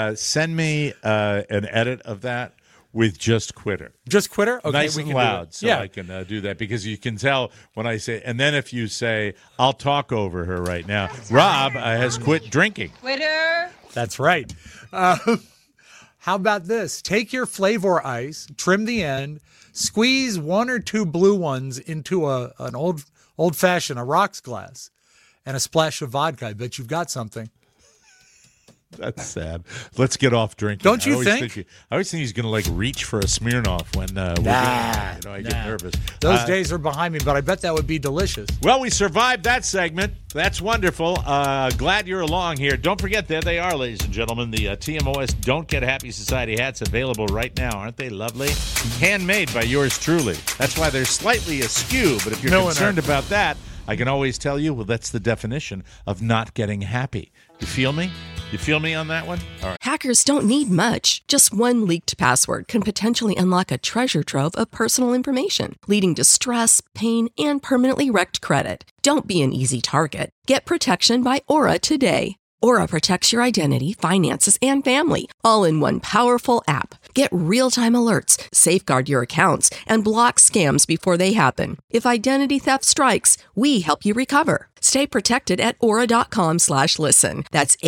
edit of that with just Quitter. Just Quitter? Okay, nice and loud, so I can do that, because you can tell when I say, and then if you say, I'll talk over her right now, Rob has quit drinking. Twitter. That's right. How about this? Take your Flavor Ice, trim the end, squeeze 1 or 2 blue ones into an old-fashioned, a rocks glass, and a splash of vodka. I bet you've got something. That's sad. Let's get off drinking. Don't you think? I always think he's going to reach for a Smirnoff when I get nervous. Those days are behind me, but I bet that would be delicious. Well, we survived that segment. That's wonderful. Glad you're along here. Don't forget, there they are, ladies and gentlemen, the TMOS Don't Get Happy Society hats available right now. Aren't they lovely? Handmade by yours truly. That's why they're slightly askew, but if you're concerned about that, I can always tell you, well, that's the definition of not getting happy. You feel me? You feel me on that one? All right. Hackers don't need much. Just one leaked password can potentially unlock a treasure trove of personal information, leading to stress, pain, and permanently wrecked credit. Don't be an easy target. Get protection by Aura today. Aura protects your identity, finances, and family, all in one powerful app. Get real-time alerts, safeguard your accounts, and block scams before they happen. If identity theft strikes, we help you recover. Stay protected at aura.com/listen. That's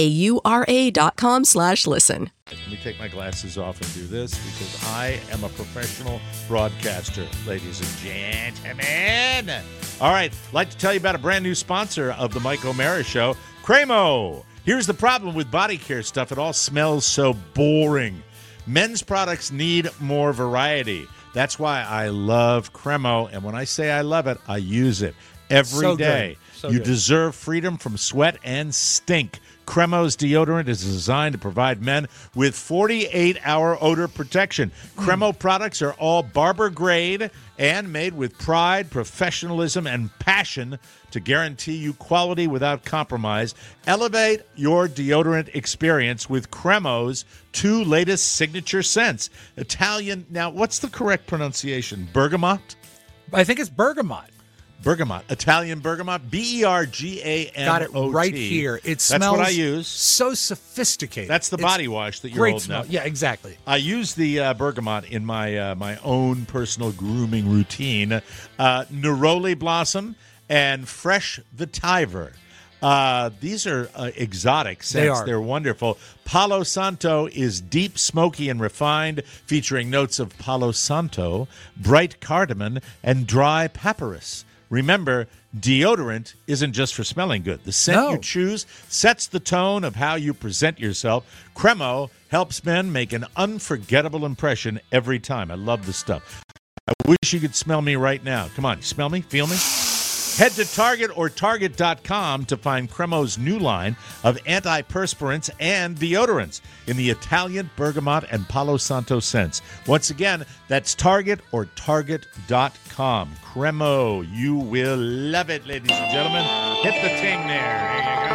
AURA.com/listen. Let me take my glasses off and do this because I am a professional broadcaster, ladies and gentlemen. All right, I'd like to tell you about a brand new sponsor of the Mike O'Mara Show, Cremo. Here's the problem with body care stuff. It all smells so boring. Men's products need more variety. That's why I love Cremo. And when I say I love it, I use it every day. You deserve freedom from sweat and stink. Cremo's deodorant is designed to provide men with 48-hour odor protection. Cremo products are all barber grade and made with pride, professionalism, and passion to guarantee you quality without compromise. Elevate your deodorant experience with Cremo's 2 latest signature scents. Italian. Now, what's the correct pronunciation? Bergamot? I think it's bergamot. Bergamot, Italian bergamot, Bergamot. Got it right here. It smells. That's what I use. So sophisticated. That's the body wash that you're holding up. Yeah, exactly. I use the bergamot in my my own personal grooming routine. Neroli blossom and fresh vetiver. These are exotic scents. They're wonderful. Palo Santo is deep, smoky, and refined, featuring notes of Palo Santo, bright cardamom, and dry papyrus. Remember, deodorant isn't just for smelling good. The scent you choose sets the tone of how you present yourself. Cremo helps men make an unforgettable impression every time. I love this stuff. I wish you could smell me right now. Come on, smell me? Feel me? Head to Target or Target.com to find Cremo's new line of antiperspirants and deodorants in the Italian, bergamot, and Palo Santo scents. Once again, that's Target or Target.com. Cremo, you will love it, ladies and gentlemen. Hit the ting there. There you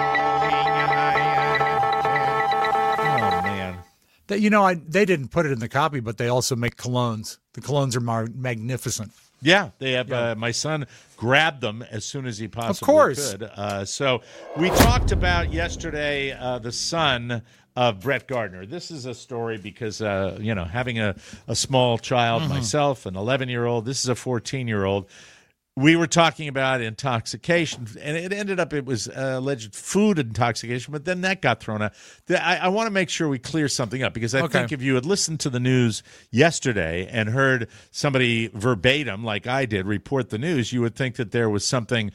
go. Oh, man. They didn't put it in the copy, but they also make colognes. The colognes are magnificent. Yeah, they have. My son grabbed them as soon as he possibly could. So we talked about yesterday the son of Brett Gardner. This is a story because, having a small child myself, an 11-year-old, this is a 14-year-old. We were talking about intoxication, and it was alleged food intoxication, but then that got thrown out. I want to make sure we clear something up, because I think if you had listened to the news yesterday and heard somebody verbatim, like I did, report the news, you would think that there was something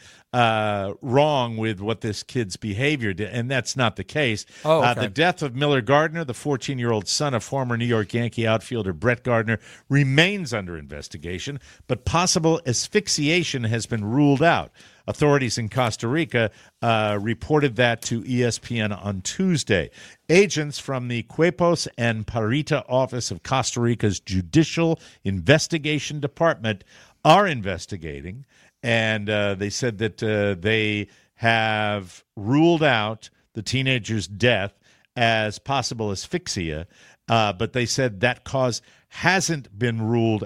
wrong with what this kid's behavior did, and that's not the case. The death of Miller Gardner, the 14-year-old son of former New York Yankee outfielder Brett Gardner, remains under investigation, but possible asphyxiation has been ruled out. Authorities in Costa Rica reported that to ESPN on Tuesday. Agents from the Quepos and Parita office of Costa Rica's Judicial Investigation Department are investigating, and they said that they have ruled out the teenager's death as possible asphyxia, but they said that cause had been ruled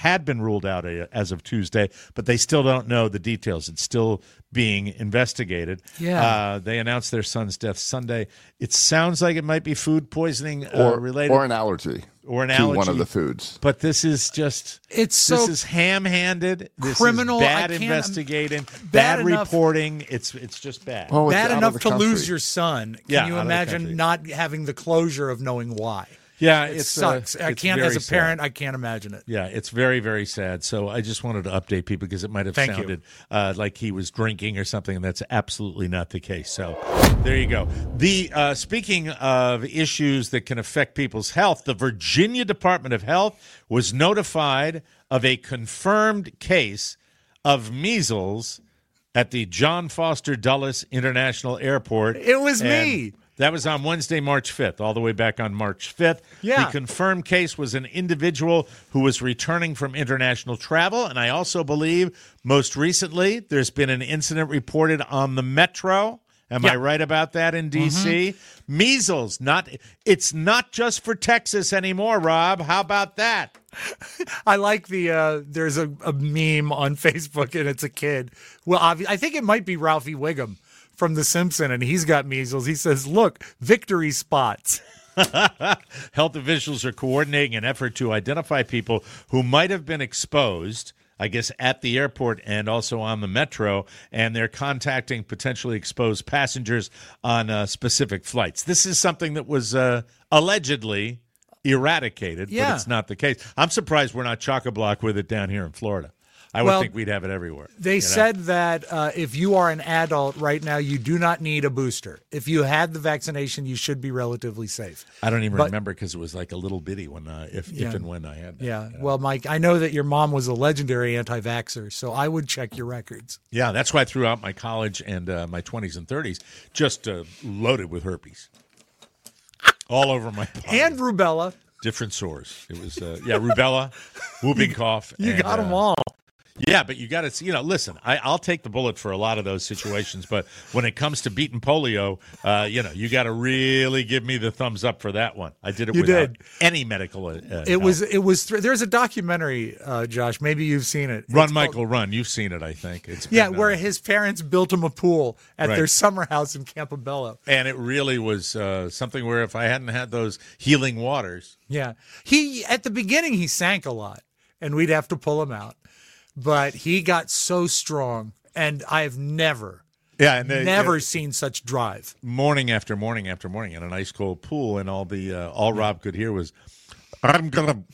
out as of Tuesday, but they still don't know the details. It's still being investigated. Yeah. They announced their son's death Sunday. It sounds like it might be food poisoning related. Or an allergy. Or an to allergy. One of the foods. But this is just... This is ham-handed. This criminal. Is bad investigating. Bad reporting. It's just bad. Oh, bad enough to lose your son. Can you imagine not having the closure of knowing why? Yeah, it sucks. I can't, as a parent, I can't imagine it. Yeah, it's very, very sad. So I just wanted to update people because it might have sounded like he was drinking or something, and that's absolutely not the case. So there you go. Speaking of issues that can affect people's health, the Virginia Department of Health was notified of a confirmed case of measles at the John Foster Dulles International Airport. It was me. That was on Wednesday, March 5th, all the way back on March 5th. Yeah. The confirmed case was an individual who was returning from international travel, and I also believe most recently there's been an incident reported on the Metro. Am I right about that in D.C.? Measles, it's not just for Texas anymore, Rob. How about that? I like there's a meme on Facebook, and it's a kid. Well, I think it might be Ralphie Wiggum from The Simpsons, and he's got measles. He says, "Look, victory spots." Health officials are coordinating an effort to identify people who might have been exposed, I guess, at the airport and also on the metro, and they're contacting potentially exposed passengers on specific flights. This is something that was allegedly eradicated, but it's not the case. I'm surprised we're not chock-a-block with it down here in Florida. I would think we'd have it everywhere. They said that if you are an adult right now, you do not need a booster. If you had the vaccination, you should be relatively safe. I don't even remember because it was like a little bitty when, if and when I had that. Yeah. Well, Mike, I know that your mom was a legendary anti-vaxxer, so I would check your records. Yeah, that's why I threw out my college and my 20s and 30s just loaded with herpes. All over my body. And rubella. Different sores. It was, rubella, whooping cough. You got them all. Yeah, but you got to, listen, I'll take the bullet for a lot of those situations, but when it comes to beating polio, you got to really give me the thumbs up for that one. I did it without any medical help. There's a documentary, Josh, maybe you've seen it. Run, Michael, Run. You've seen it, I think. Where his parents built him a pool at their summer house in Campobello. And it really was something where if I hadn't had those healing waters. Yeah. At the beginning, he sank a lot, and we'd have to pull him out. But he got so strong, and I have never seen such drive. Morning after morning after morning in an ice cold pool, and all Rob could hear was, "I'm gonna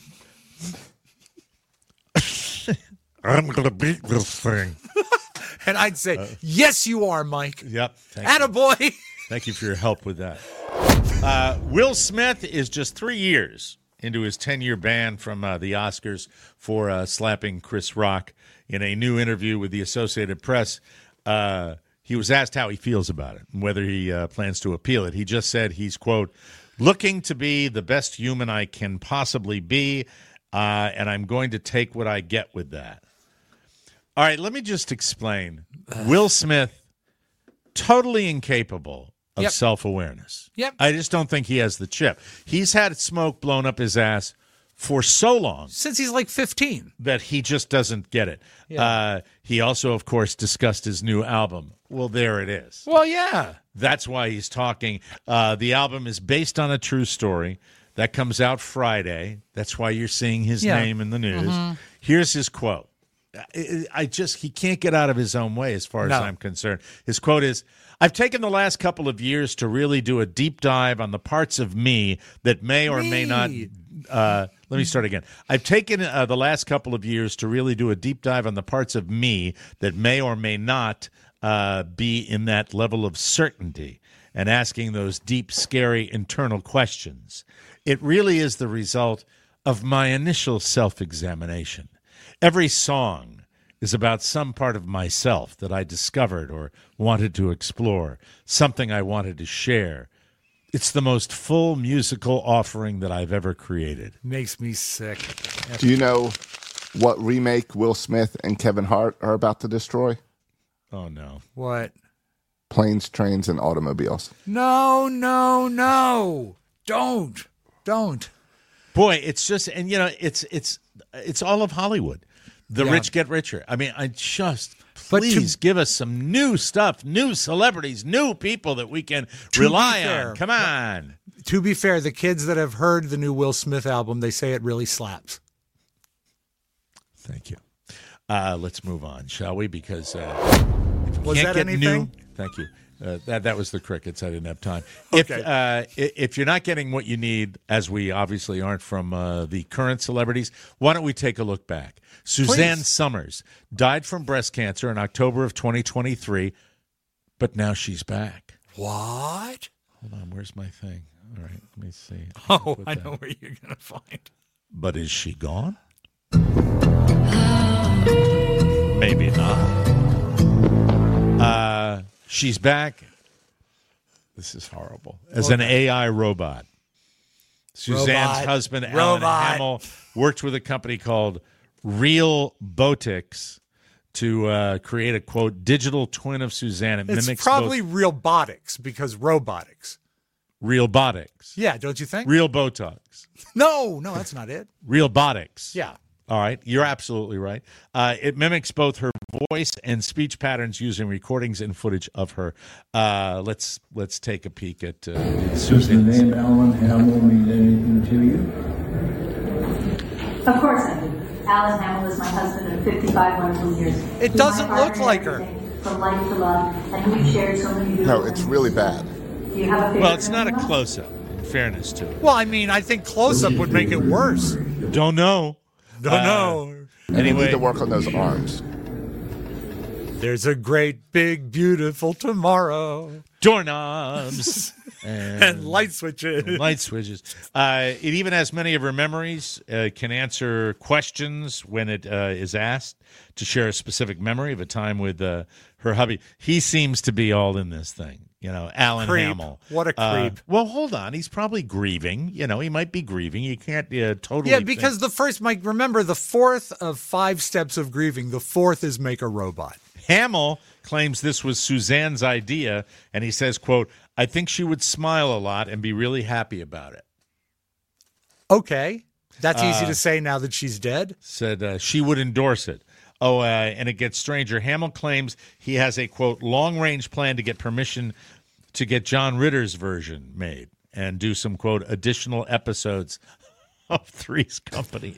beat this thing." And I'd say, "Yes, you are, Mike." Yep. Attaboy. Thank you for your help with that. Will Smith is just 3 years into his 10-year ban from the Oscars for slapping Chris Rock. In a new interview with the Associated Press, he was asked how he feels about it and whether he plans to appeal it. He just said he's, quote, "looking to be the best human I can possibly be, and I'm going to take what I get with that." All right, let me just explain. Will Smith, totally incapable of self-awareness. Yep. I just don't think he has the chip. He's had smoke blown up his ass for so long. Since he's like 15. That he just doesn't get it. Yeah. He also, of course, discussed his new album. Well, there it is. Well, yeah. That's why he's talking. The album is based on a true story. That comes out Friday. That's why you're seeing his name in the news. Mm-hmm. Here's his quote. He can't get out of his own way as far as I'm concerned. His quote is, "I've taken the last couple of years to really do a deep dive on the parts of me that may or may not." Let me start again. "I've taken the last couple of years to really do a deep dive on the parts of me that may or may not be in that level of certainty and asking those deep, scary internal questions. It really is the result of my initial self-examination. Every song is about some part of myself that I discovered or wanted to explore, something I wanted to share. It's the most full musical offering that I've ever created." Makes me sick. Do you know what remake Will Smith and Kevin Hart are about to destroy? Oh, no. What? Planes, Trains, and Automobiles. No. Don't. Boy, it's just, and it's all of Hollywood. The rich get richer. I mean, please give us some new stuff, new celebrities, new people that we can rely on. Come on. To be fair, the kids that have heard the new Will Smith album, they say it really slaps. Thank you. Let's move on, shall we? Because was that anything? Thank you. That was the crickets. I didn't have time. Okay. If you're not getting what you need, as we obviously aren't from the current celebrities, why don't we take a look back? Suzanne Summers died from breast cancer in October of 2023, but now she's back. What? Hold on. Where's my thing? All right. Let me see. I know where you're going to find. But is she gone? Maybe not. She's back. This is horrible. As an AI robot. Suzanne's husband, Alan Hamill, worked with a company called Real Botics to create a, quote, digital twin of Suzanne. It's probably Realbotics because robotics. Realbotics. Yeah, don't you think? Real Botox. No, that's not it. Realbotics. Yeah. All right, you're absolutely right. It mimics both her voice and speech patterns using recordings and footage of her. Let's take a peek at Does the name Alan Hamill mean anything to you? Of course I do. Alan Hamill is my husband of 55 wonderful years. It doesn't look like her. From life to love, and we've shared so many beautiful No, it's really bad. Do you have a favorite? Well, it's not a close-up, in fairness to it. Well, I mean, I think close-up would make it worse. Don't know. Don't know. And you Anyway, need to work on those arms. There's a great, big, beautiful tomorrow. doorknobs and light switches. It even has many of her memories, can answer questions when it is asked to share a specific memory of a time with her hubby. He seems to be all in this thing. You know, Alan Hamill. What a creep. Well, hold on. He's probably grieving. You know, he might be grieving. You can't totally. Yeah, because the first, Mike, remember the fourth of 5 steps of grieving, the fourth is make a robot. Hamill claims this was Suzanne's idea, and he says, quote, I think she would smile a lot and be really happy about it. Okay. That's easy to say now that she's dead. Said she would endorse it. Oh, and it gets stranger. Hamill claims he has a, quote, long-range plan to get permission to get John Ritter's version made and do some, quote, additional episodes of Three's Company.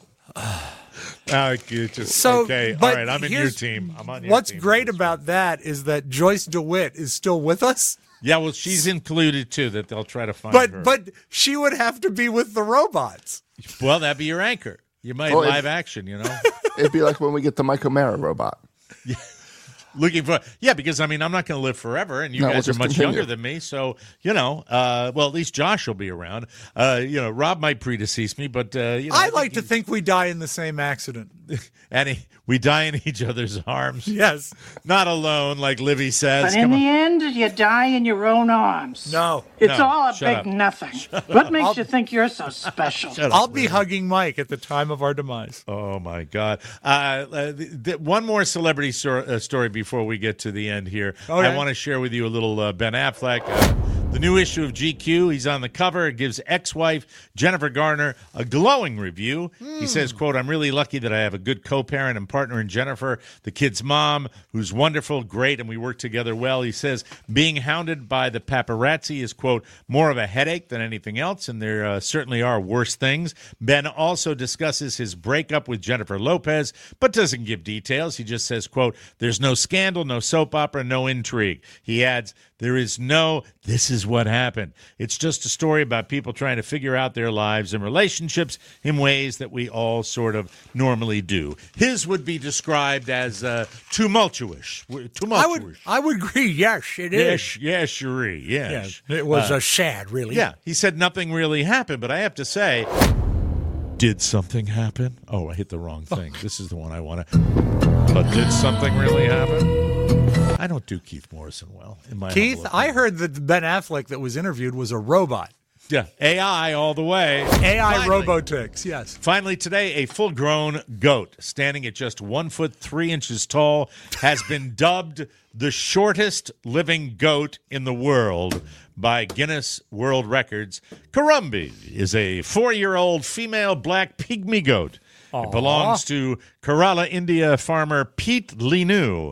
Okay, all right, I'm in your team. I'm on your what's team. great about that is that Joyce DeWitt is still with us. Yeah, well, she's included, too, that they'll try to find her. But she would have to be with the robots. Well, that'd be your anchor. You might live action, you know. It'd be like when we get the Mike O'Mara robot. Looking for, because, I mean, I'm not going to live forever, and you guys are much younger than me, so, you know, well, at least Josh will be around. You know, Rob might predecease me, but, you know. I like to think we die in the same accident. And we die in each other's arms. Yes. Not alone, like Livy says. But in the end, you die in your own arms. No. It's all a big nothing. What makes you think you're so special? I'll be hugging Mike at the time of our demise. Oh, my God. One more celebrity story before we get to the end here. Okay. I want to share with you a little Ben Affleck. The new issue of GQ, he's on the cover. It gives ex-wife Jennifer Garner a glowing review. He says, quote, I'm really lucky that I have a good co-parent and partner in Jennifer, the kid's mom, who's wonderful, great, and we work together well. He says, being hounded by the paparazzi is, quote, more of a headache than anything else, and there certainly are worse things. Ben also discusses his breakup with Jennifer Lopez, but doesn't give details. He just says, quote, there's no scandal, no soap opera, no intrigue. He adds, there is no, this is what happened. It's just a story about people trying to figure out their lives and relationships in ways that we all sort of normally do. His would be described as tumultuous. I would agree. Yes, it is. Yes, Cherie. Yes. Yeah, it was sad, really. Yeah, he said nothing really happened, but I have to say, did something happen? Oh, I hit the wrong thing. This is the one I want to. But did something really happen? I don't do Keith Morrison well. In my Keith, I heard that Ben Affleck that was interviewed was a robot. Yeah, AI all the way. AI robotics, yes. Finally today, a full-grown goat standing at just 1 foot 3 inches tall has been dubbed the shortest living goat in the world by Guinness World Records. Karumbi is a 4-year-old female black pygmy goat. It belongs to Kerala, India farmer Pete Linu,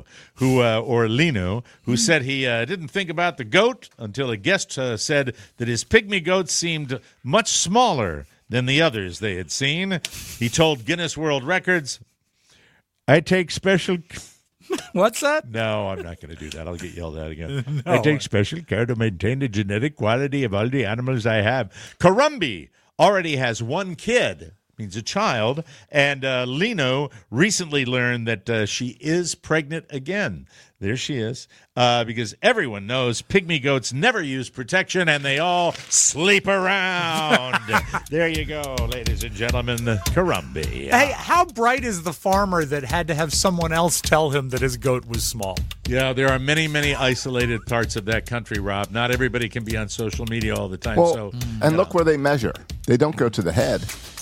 who said he didn't think about the goat until a guest said that his pygmy goat seemed much smaller than the others they had seen. He told Guinness World Records, I take special... What's that? No, I'm not going to do that. I'll get yelled at again. No. I take special care to maintain the genetic quality of all the animals I have. Karumbi already has 1 kid. Means a child, and Lino recently learned that she is pregnant again. There she is, because everyone knows pygmy goats never use protection, and they all sleep around. There you go, ladies and gentlemen, Karumbi. Hey, how bright is the farmer that had to have someone else tell him that his goat was small? Yeah, there are many, many isolated parts of that country, Rob. Not everybody can be on social media all the time. Well, and look where they measure. They don't go to the head.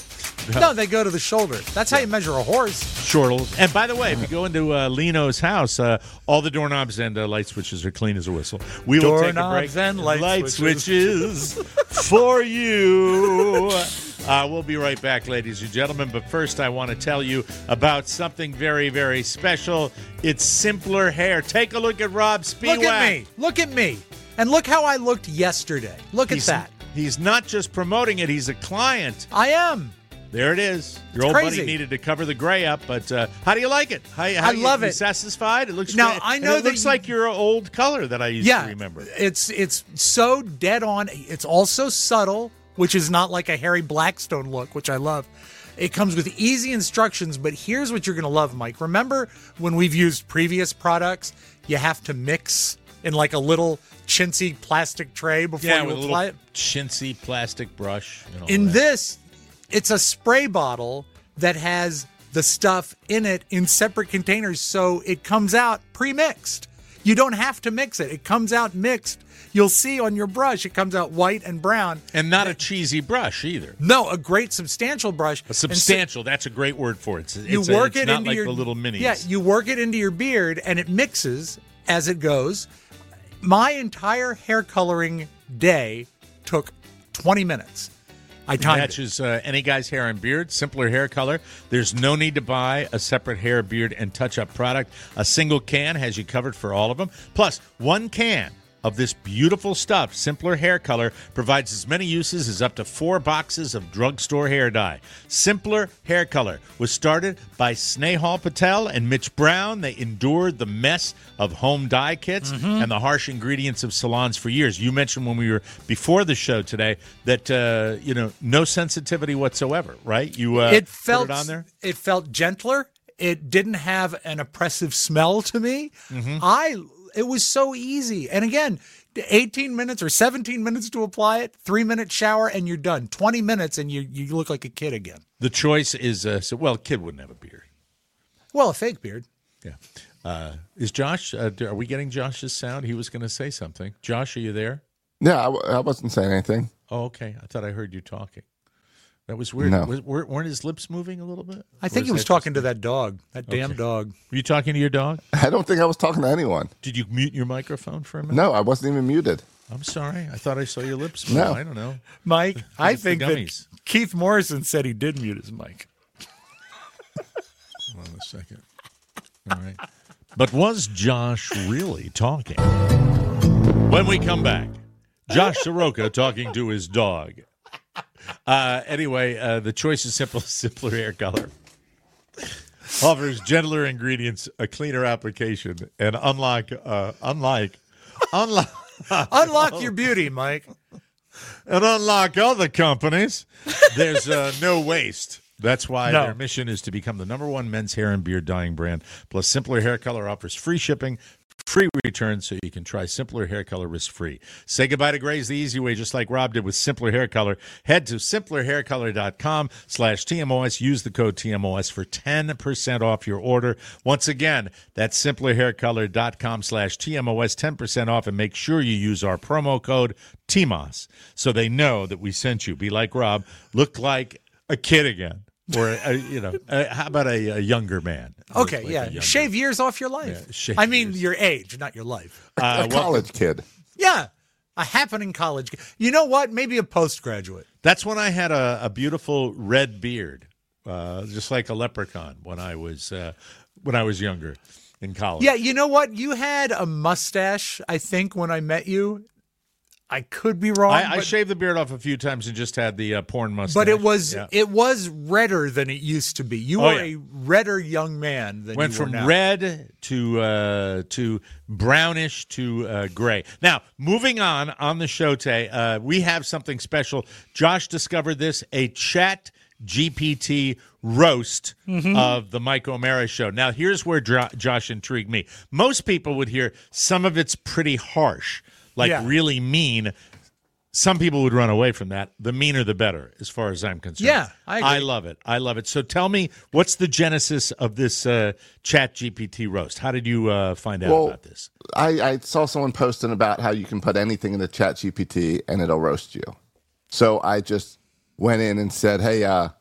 No, they go to the shoulder. That's how you measure a horse. Shortles. And by the way, if you go into Lino's house, all the doorknobs and light switches are clean as a whistle. We will take a break. Doorknobs and light switches for you. We'll be right back, ladies and gentlemen. But first, I want to tell you about something very, very special. It's Simpler Hair. Take a look at Rob Spiewak. Look at me. And look how I looked yesterday. Look at that. He's not just promoting it. He's a client. I am. There it is. Your old buddy needed to cover the gray up, but how do you like it? I love it. You satisfied? It looks now. great. I know it looks like your old color that I used to remember. It's so dead on. It's also subtle, which is not like a Harry Blackstone look, which I love. It comes with easy instructions, but here's what you're going to love, Mike. Remember when we've used previous products, you have to mix in like a little chintzy plastic tray before you apply it? Chintzy plastic brush. In this, it's a spray bottle that has the stuff in it in separate containers, so it comes out pre-mixed. You don't have to mix it. It comes out mixed. You'll see on your brush, it comes out white and brown. And not a cheesy brush either. No, a great substantial brush. A substantial, that's a great word for it. It's not like the little minis. Yeah, you work it into your beard, and it mixes as it goes. My entire hair coloring day took 20 minutes. I timed matches any guy's hair and beard. Simpler Hair Color. There's no need to buy a separate hair, beard, and touch-up product. A single can has you covered for all of them. Plus, one can of this beautiful stuff, Simpler Hair Color, provides as many uses as up to 4 boxes of drugstore hair dye. Simpler Hair Color was started by Snehal Patel and Mitch Brown. They endured the mess of home dye kits and the harsh ingredients of salons for years. You mentioned when we were before the show today that no sensitivity whatsoever, right? You put it on there. It felt gentler. It didn't have an oppressive smell to me. It was so easy. And again, 18 minutes or 17 minutes to apply it, 3-minute shower, and you're done. 20 minutes, and you look like a kid again. The choice is, a kid wouldn't have a beard. Well, a fake beard. Yeah. Is Josh, are we getting Josh's sound? He was going to say something. Josh, are you there? Yeah, I wasn't saying anything. Oh, okay. I thought I heard you talking. That was weird. No. Weren't his lips moving a little bit? I think he was talking to that dog, that damn dog. Were you talking to your dog? I don't think I was talking to anyone. Did you mute your microphone for a minute? No, I wasn't even muted. I'm sorry. I thought I saw your lips move. No. I don't know. Mike, I think that Keith Morrison said he did mute his mic. Hold on a second. All right. But was Josh really talking? When we come back, Josh Soroka talking to his dog. Anyway, the choice is simple. Simpler Hair Color offers gentler ingredients, a cleaner application, and unlock your beauty, Mike. And unlike other companies, there's no waste. That's why their mission is to become the #1 men's hair and beard dyeing brand. Plus, Simpler Hair Color offers free shipping, free returns, so you can try Simpler Hair Color risk-free. Say goodbye to grays the easy way, just like Rob did with Simpler Hair Color. Head to simplerhaircolor.com/TMOS. Use the code TMOS for 10% off your order. Once again, that's simplerhaircolor.com/TMOS, 10% off, and make sure you use our promo code TMOS so they know that we sent you. Be like Rob. Look like a kid again. Or, how about a younger man? Okay, like shave years off your life. Yeah, your age, not your life. A college kid. Yeah, a happening college kid. You know what? Maybe a postgraduate. That's when I had a beautiful red beard, just like a leprechaun when I was younger in college. Yeah, you know what? You had a mustache, I think, when I met you. I could be wrong. I shaved the beard off a few times and just had the porn mustache. But it was redder than it used to be. You were a redder young man than went you were now. From red to brownish to gray. Now, moving on the show today, we have something special. Josh discovered this, a Chat GPT roast of the Mike O'Mara Show. Now, here's where Josh intrigued me. Most people would hear some of it's pretty harsh. Really mean. Some people would run away from that. The meaner, the better, as far as I'm concerned. Yeah, I agree. I love it. So tell me, what's the genesis of this Chat GPT roast? How did you find out about this? I saw someone posting about how you can put anything in the Chat GPT and it'll roast you. So I just went in and said, hey,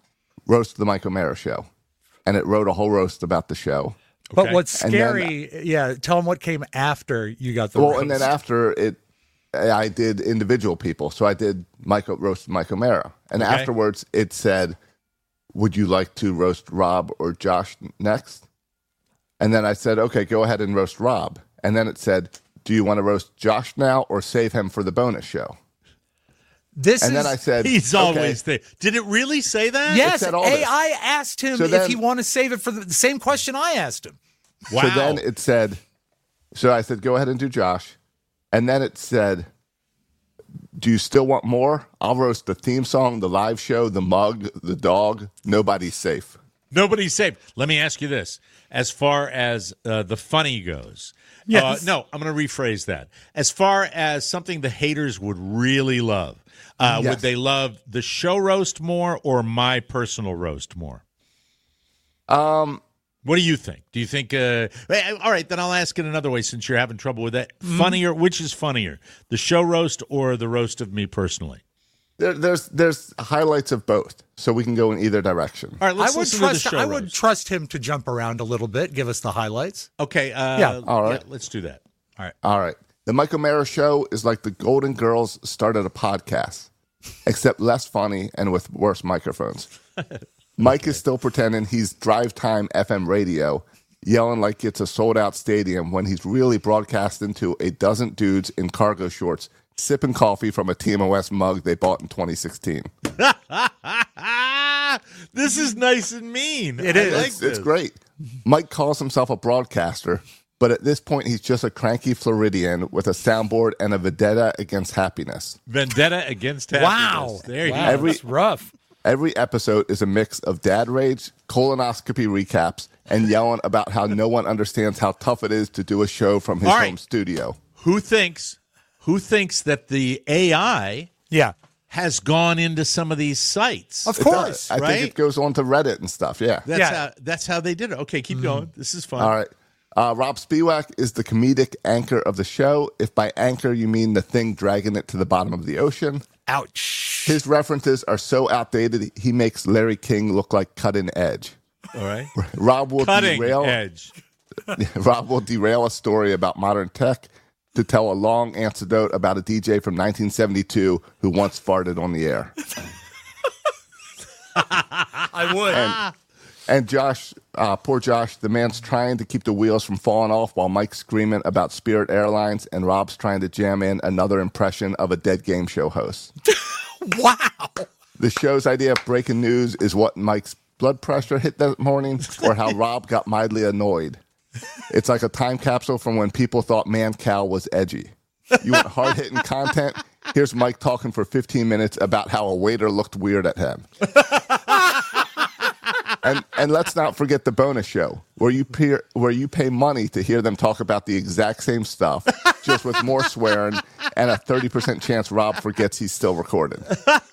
Roast of the Mike O'Mara Show. And it wrote a whole roast about the show. But what's scary, tell them what came after you got the roast. And then after it, I did individual people. So I did roast Mike O'Mara. And afterwards, it said, would you like to roast Rob or Josh next? And then I said, okay, go ahead and roast Rob. And then it said, do you want to roast Josh now or save him for the bonus show? Then I said, he's always there. Did it really say that? Yes. I asked him if he wanted to save it for the same question I asked him. Wow. So then it said, so I said, go ahead and do Josh. And then it said, do you still want more? I'll roast the theme song, the live show, the mug, the dog. Nobody's safe. Nobody's safe. Let me ask you this. As far as the funny goes, yes. No, I'm going to rephrase that. As far as something the haters would really love, would they love the show roast more or my personal roast more? What do you think? Do you think? All right, then I'll ask it another way since you're having trouble with that. Funnier? Which is funnier, the show roast or the roast of me personally? There's highlights of both, so we can go in either direction. All right, let's listen to the show roast. I would trust him to jump around a little bit, give us the highlights. Okay. All right. Yeah, let's do that. All right. The Mike O'Mara Show is like the Golden Girls started a podcast, except less funny and with worse microphones. Mike is still pretending he's drive time FM radio, yelling like it's a sold-out stadium when he's really broadcasting to a dozen dudes in cargo shorts sipping coffee from a TMOS mug they bought in 2016. This is nice and mean. It is. It's great. Mike calls himself a broadcaster, but at this point he's just a cranky Floridian with a soundboard and a vendetta against happiness. Vendetta against happiness. Wow. There you go. That's rough. Every episode is a mix of dad rage, colonoscopy recaps, and yelling about how no one understands how tough it is to do a show from his home studio. Who thinks that the AI has gone into some of these sites? Of course. I think it goes on to Reddit and stuff, That's how they did it. Okay, keep going. This is fun. All right. Rob Spiewak is the comedic anchor of the show. If by anchor you mean the thing dragging it to the bottom of the ocean. Ouch. His references are so outdated, he makes Larry King look like Cutting Edge. All right. Rob will derail a story about modern tech to tell a long anecdote about a DJ from 1972 who once farted on the air. I would. And Josh, poor Josh, the man's trying to keep the wheels from falling off while Mike's screaming about Spirit Airlines and Rob's trying to jam in another impression of a dead game show host. Wow. The show's idea of breaking news is what Mike's blood pressure hit that morning or how Rob got mildly annoyed. It's like a time capsule from when people thought Man Cow was edgy. You want hard-hitting content? Here's Mike talking for 15 minutes about how a waiter looked weird at him. And let's not forget the bonus show, where you pay money to hear them talk about the exact same stuff, just with more swearing and a 30% chance Rob forgets he's still recording.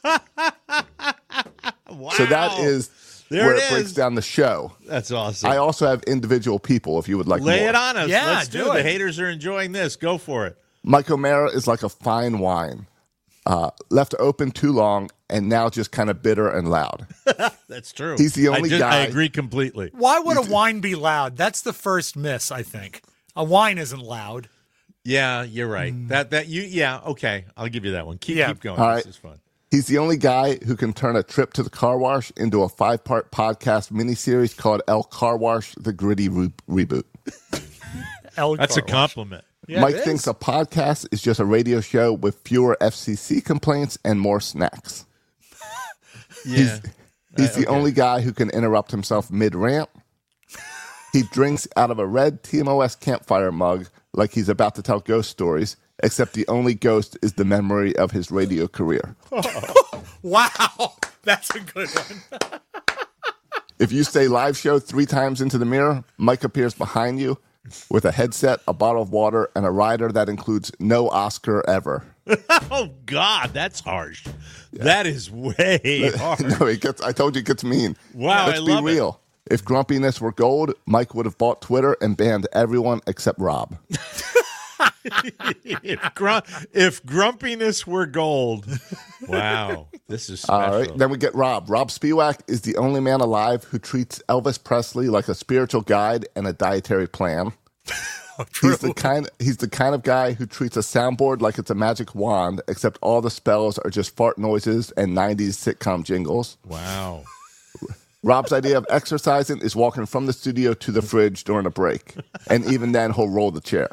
Wow. So that is where it breaks down the show. That's awesome. I also have individual people if you would like Lay more. it on us. Yeah, Let's do it. The haters are enjoying this. Go for it. Mike O'Mara is like a fine wine, left open too long and now just kind of bitter and loud. That's true. He's the only guy. I agree completely. Why would a wine be loud? That's the first miss, I think. A wine isn't loud. Yeah, you're right. Okay. I'll give you that one. Keep going. All right. This is fun. He's the only guy who can turn a trip to the car wash into a 5-part podcast miniseries called El Car Wash: The Gritty Reboot. That's a compliment. Yeah, Mike thinks a podcast is just a radio show with fewer FCC complaints and more snacks. Yeah. He's the only guy who can interrupt himself mid-rant. He drinks out of a red TMOS campfire mug like he's about to tell ghost stories, except the only ghost is the memory of his radio career. Wow. That's a good one. If you say live show 3 times into the mirror, Mike appears behind you with a headset, a bottle of water, and a rider that includes no Oscar ever. Oh, God, that's harsh. Yeah. That is way harsh. No, I told you it gets mean. Wow, Let's be real. If grumpiness were gold, Mike would have bought Twitter and banned everyone except Rob. if grumpiness were gold, wow, this is special. All right, then we get Rob. Rob Spiewak is the only man alive who treats Elvis Presley like a spiritual guide and a dietary plan. True. He's the kind of guy who treats a soundboard like it's a magic wand, except all the spells are just fart noises and 90s sitcom jingles. Wow. Rob's idea of exercising is walking from the studio to the fridge during a break. And even then, he'll roll the chair.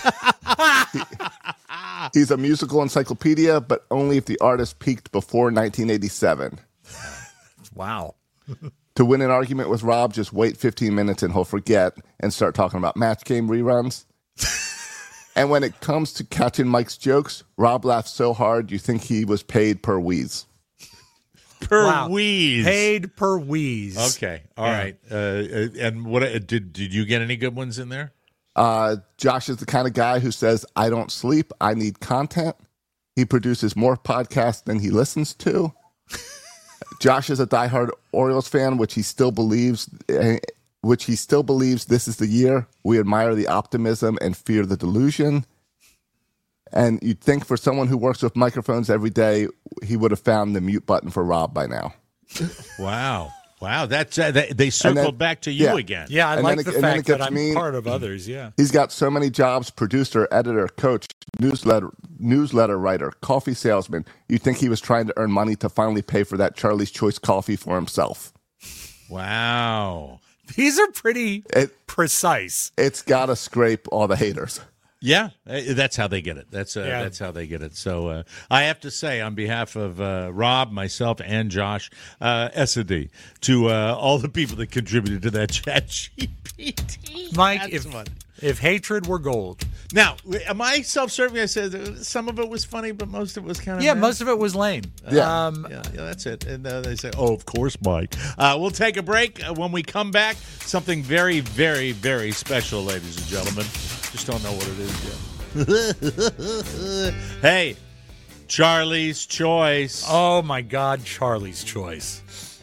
He's a musical encyclopedia, but only if the artist peaked before 1987. Wow. To win an argument with Rob, just wait 15 minutes and he'll forget and start talking about Match Game reruns. And when it comes to catching Mike's jokes, Rob laughs so hard you think he was paid per wheeze. Per wheeze. Paid per wheeze. Okay. All right. And what did you get any good ones in there? Josh is the kind of guy who says, I don't sleep, I need content. He produces more podcasts than he listens to. Josh is a diehard Orioles fan, which he still believes this is the year. We admire the optimism and fear the delusion. And you'd think for someone who works with microphones every day, he would have found the mute button for Rob by now. Wow. That's they circled back to you again. Yeah, I like the fact that I'm part of others, yeah. He's got so many jobs: producer, editor, coach, newsletter writer, coffee salesman. You'd think he was trying to earn money to finally pay for that Charlie's Choice coffee for himself. Wow. These are pretty precise. It's got to scrape all the haters. Yeah, that's how they get it. That's how they get it. So I have to say, on behalf of Rob, myself, and Josh Essedy, to all the people that contributed to that ChatGPT. Mike, if hatred were gold. Now, am I self-serving? I said some of it was funny, but most of it was kind of mad. Most of it was lame. Yeah, that's it. And they say, "Oh, of course, Mike." We'll take a break. When we come back, something very, very, very special, ladies and gentlemen. Just don't know what it is yet. Hey, Charlie's Choice. Oh my God, Charlie's Choice.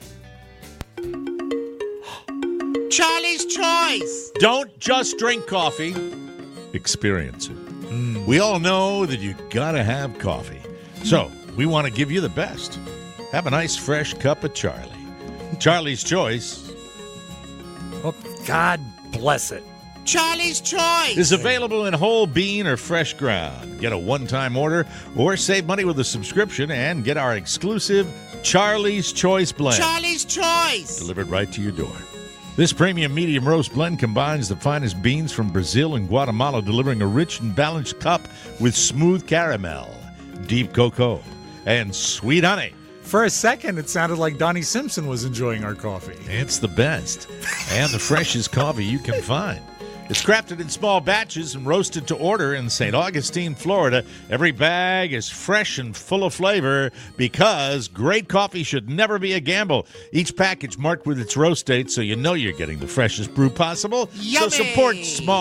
Charlie's Choice. Don't just drink coffee. Experience it. We all know that you gotta have coffee. So we want to give you the best. Have a nice fresh cup of Charlie. Charlie's Choice. Oh, God bless it. Charlie's Choice is available in whole bean or fresh ground. Get a one-time order or save money with a subscription and get our exclusive Charlie's Choice blend. Charlie's Choice. Delivered right to your door. This premium medium roast blend combines the finest beans from Brazil and Guatemala, delivering a rich and balanced cup with smooth caramel, deep cocoa, and sweet honey. For a second, it sounded like Donnie Simpson was enjoying our coffee. It's the best and the freshest coffee you can find. It's crafted in small batches and roasted to order in St. Augustine, Florida. Every bag is fresh and full of flavor because great coffee should never be a gamble. Each package marked with its roast date so you know you're getting the freshest brew possible. Yummy! So support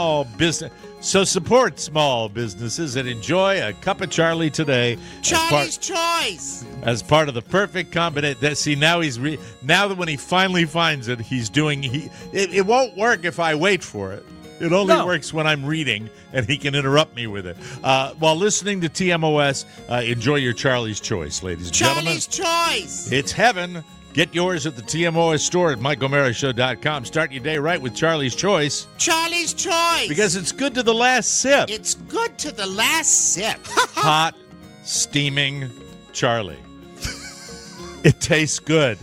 small businesses and enjoy a cup of Charlie today. Charlie's Choice. As part of the perfect combination. See, now now that when he finally finds it, he's doing. It won't work if I wait for it. It only works when I'm reading, and he can interrupt me with it. While listening to TMOS, enjoy your Charlie's Choice, ladies and gentlemen. Charlie's Choice! It's heaven. Get yours at the TMOS store at MikeO'MaraShow.com. Start your day right with Charlie's Choice. Charlie's Choice! Because it's good to the last sip. It's good to the last sip. Hot, steaming Charlie. It tastes good.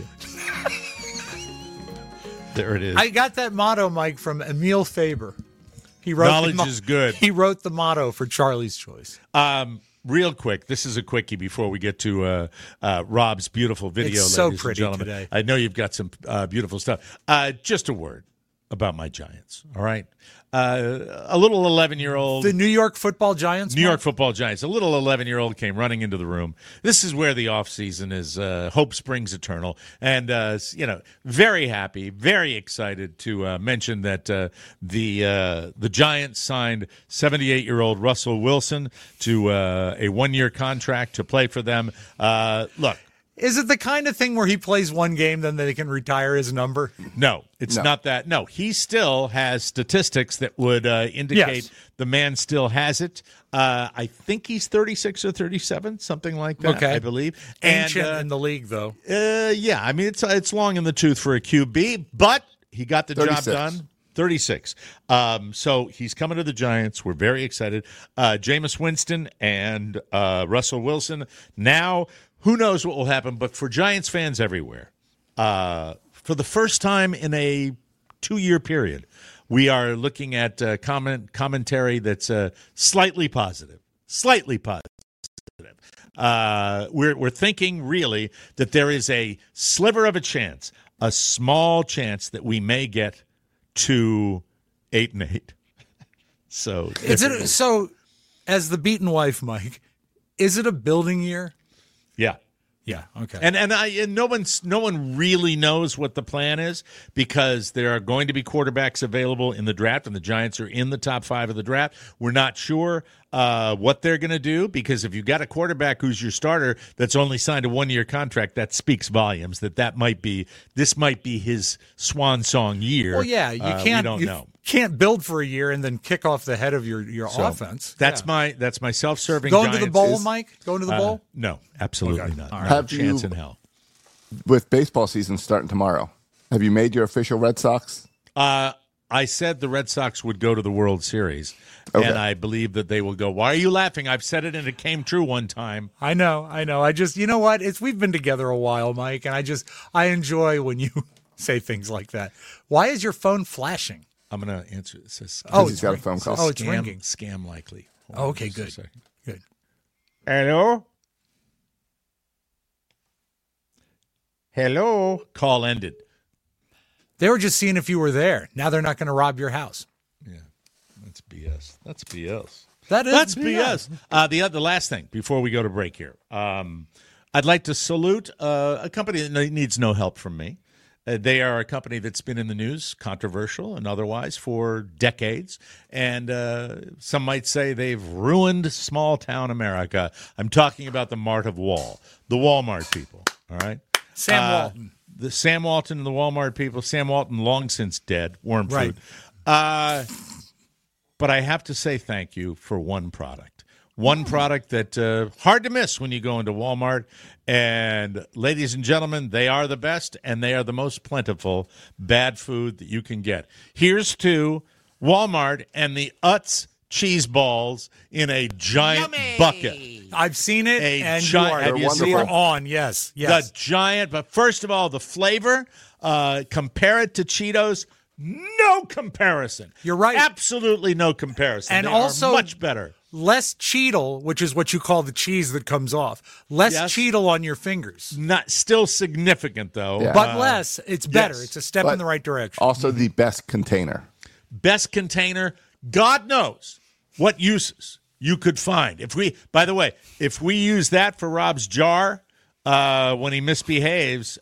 There it is. I got that motto, Mike, from Emil Faber. He wrote Knowledge is good. He wrote the motto for Charlie's Choice. Real quick, this is a quickie before we get to Rob's beautiful video, it's so ladies pretty and gentlemen. Today. I know you've got some beautiful stuff. Just a word about my Giants, all right? A little 11-year-old. The New York Football Giants? New York Football Giants. A little 11-year-old came running into the room. This is where the offseason is. Hope springs eternal. And, very happy, very excited to mention that the Giants signed 78-year-old Russell Wilson to a one-year contract to play for them. Look. Is it the kind of thing where he plays one game, then they can retire his number? No, it's not that. No, he still has statistics that would indicate the man still has it. I think he's 36 or 37, something like that, okay. I believe. Ancient in the league, though. Yeah, I mean, it's long in the tooth for a QB, but he got the 36. job done. 36. So he's coming to the Giants. We're very excited. Jameis Winston and Russell Wilson. Now, who knows what will happen, but for Giants fans everywhere, for the first time in a 2-year period, we are looking at commentary that's slightly positive. Slightly positive. We're thinking, really, that there is a sliver of a chance, a small chance that we may get to 8-8. So, as the beaten wife, Mike, is it a building year? Yeah. Yeah. Okay. And no one really knows what the plan is because there are going to be quarterbacks available in the draft, and the Giants are in the top 5 of the draft. We're not sure what they're going to do because if you've got a quarterback who's your starter that's only signed a 1-year contract, that speaks volumes. This might be his swan song year. Well, yeah, you can't build for a year and then kick off the head of your offense. That's my self-serving. Going to the bowl, Mike? Going to the bowl? No, absolutely not. Right. Have chance in hell. With baseball season starting tomorrow, have you made your official Red Sox? I said the Red Sox would go to the World Series, and I believe that they will go. Why are you laughing? I've said it, and it came true one time. I know. I just, you know what? We've been together a while, Mike, and I enjoy when you say things like that. Why is your phone flashing? I'm going to answer. It says, he's got a phone call. It's ringing. Scam likely. Okay, good. Good. Hello? Hello? Call ended. They were just seeing if you were there. Now they're not going to rob your house. Yeah, that's BS. That's BS. That's BS. The last thing before we go to break here, I'd like to salute a company that needs no help from me. They are a company that's been in the news, controversial and otherwise, for decades. And some might say they've ruined small-town America. I'm talking about the Mart of Wall, the Walmart people, all right? Sam Walton. The Sam Walton and the Walmart people. Sam Walton long since dead, worm fruit. Right. But I have to say thank you for one product. One product that hard to miss when you go into Walmart. And ladies and gentlemen, they are the best, and they are the most plentiful bad food that you can get. Here's to Walmart and the Utz cheese balls in a giant bucket. I've seen it, and you're on. Yes. The giant, but first of all, the flavor, compare it to Cheetos, no comparison. You're right. Absolutely no comparison. And they also are much better. Less Cheetle, which is what you call the cheese that comes off. Less Cheetle on your fingers. Not still significant, though. Yeah. But less. It's better. Yes. It's a step in the right direction. Also the best container. Best container. God knows what uses you could find. By the way, if we use that for Rob's jar when he misbehaves,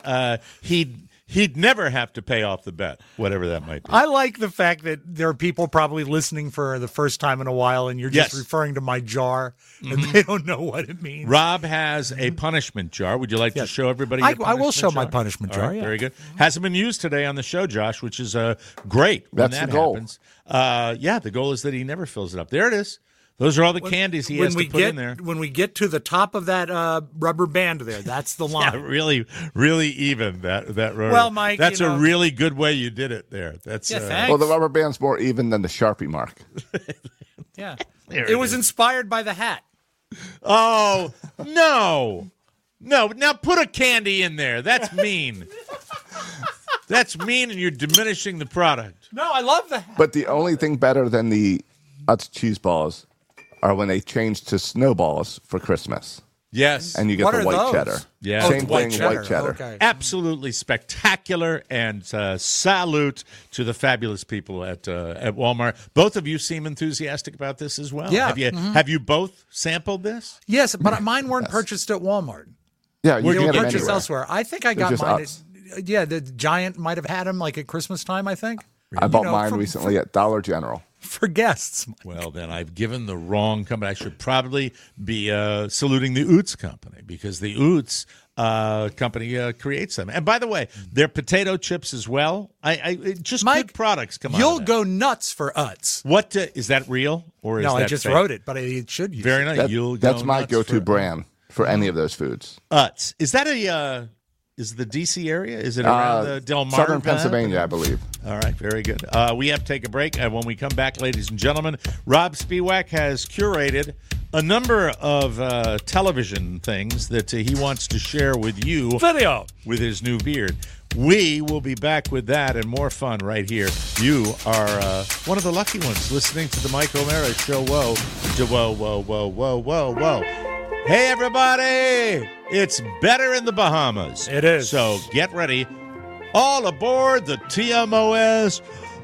he'd never have to pay off the bet, whatever that might be. I like the fact that there are people probably listening for the first time in a while, and you're just referring to my jar, and they don't know what it means. Rob has a punishment jar. Would you like to show everybody your I will show jar? my punishment jar, Very good. Hasn't been used today on the show, Josh, which is great when That's that the goal. happens. The goal is that he never fills it up. There it is. Those are all the candies he has to put in there. When we get to the top of that rubber band there, that's the line. Yeah, really, really even, that rubber. Well, Mike, that's a really good way you did it there. That's thanks. Well, the rubber band's more even than the Sharpie mark. Yeah. It was inspired by the hat. Oh, no. Now put a candy in there. That's mean. That's mean, and you're diminishing the product. No, I love the hat. But the only thing better than the Utz cheese balls are when they change to snowballs for Christmas. Yes. And you get the white cheddar. Yeah. Same thing, cheddar. white cheddar. Okay. Absolutely spectacular, and salute to the fabulous people at Walmart. Both of you seem enthusiastic about this as well. Yeah. Have you both sampled this? Yes, but mine weren't purchased at Walmart. Yeah, you They can were get them purchased anywhere. elsewhere. I think I got just mine. Utz. The Giant might have had them like at Christmas time, I think. I bought mine recently at Dollar General. For guests. Well, then I've given the wrong company. I should probably be saluting the Utz company, because the Utz company creates them. And by the way, they're potato chips as well. Just Mike, good products come out. You'll go nuts for Utz. What is that real or is no? that I just fake? wrote it, but it should use Very it. nice. That's my go-to brand for any of those foods. Utz. Is that is the D.C. area? Is it around the Del Mar? Southern Pennsylvania, I believe. All right, very good. We have to take a break. When we come back, ladies and gentlemen, Rob Spiewak has curated a number of television things that he wants to share with you. Video. With his new beard. We will be back with that and more fun right here. You are one of the lucky ones listening to the Mike O'Mara Show. Whoa, whoa, whoa, whoa, whoa, whoa, whoa. Hey, everybody. It's better in the Bahamas. It is. So get ready. All aboard the TMOS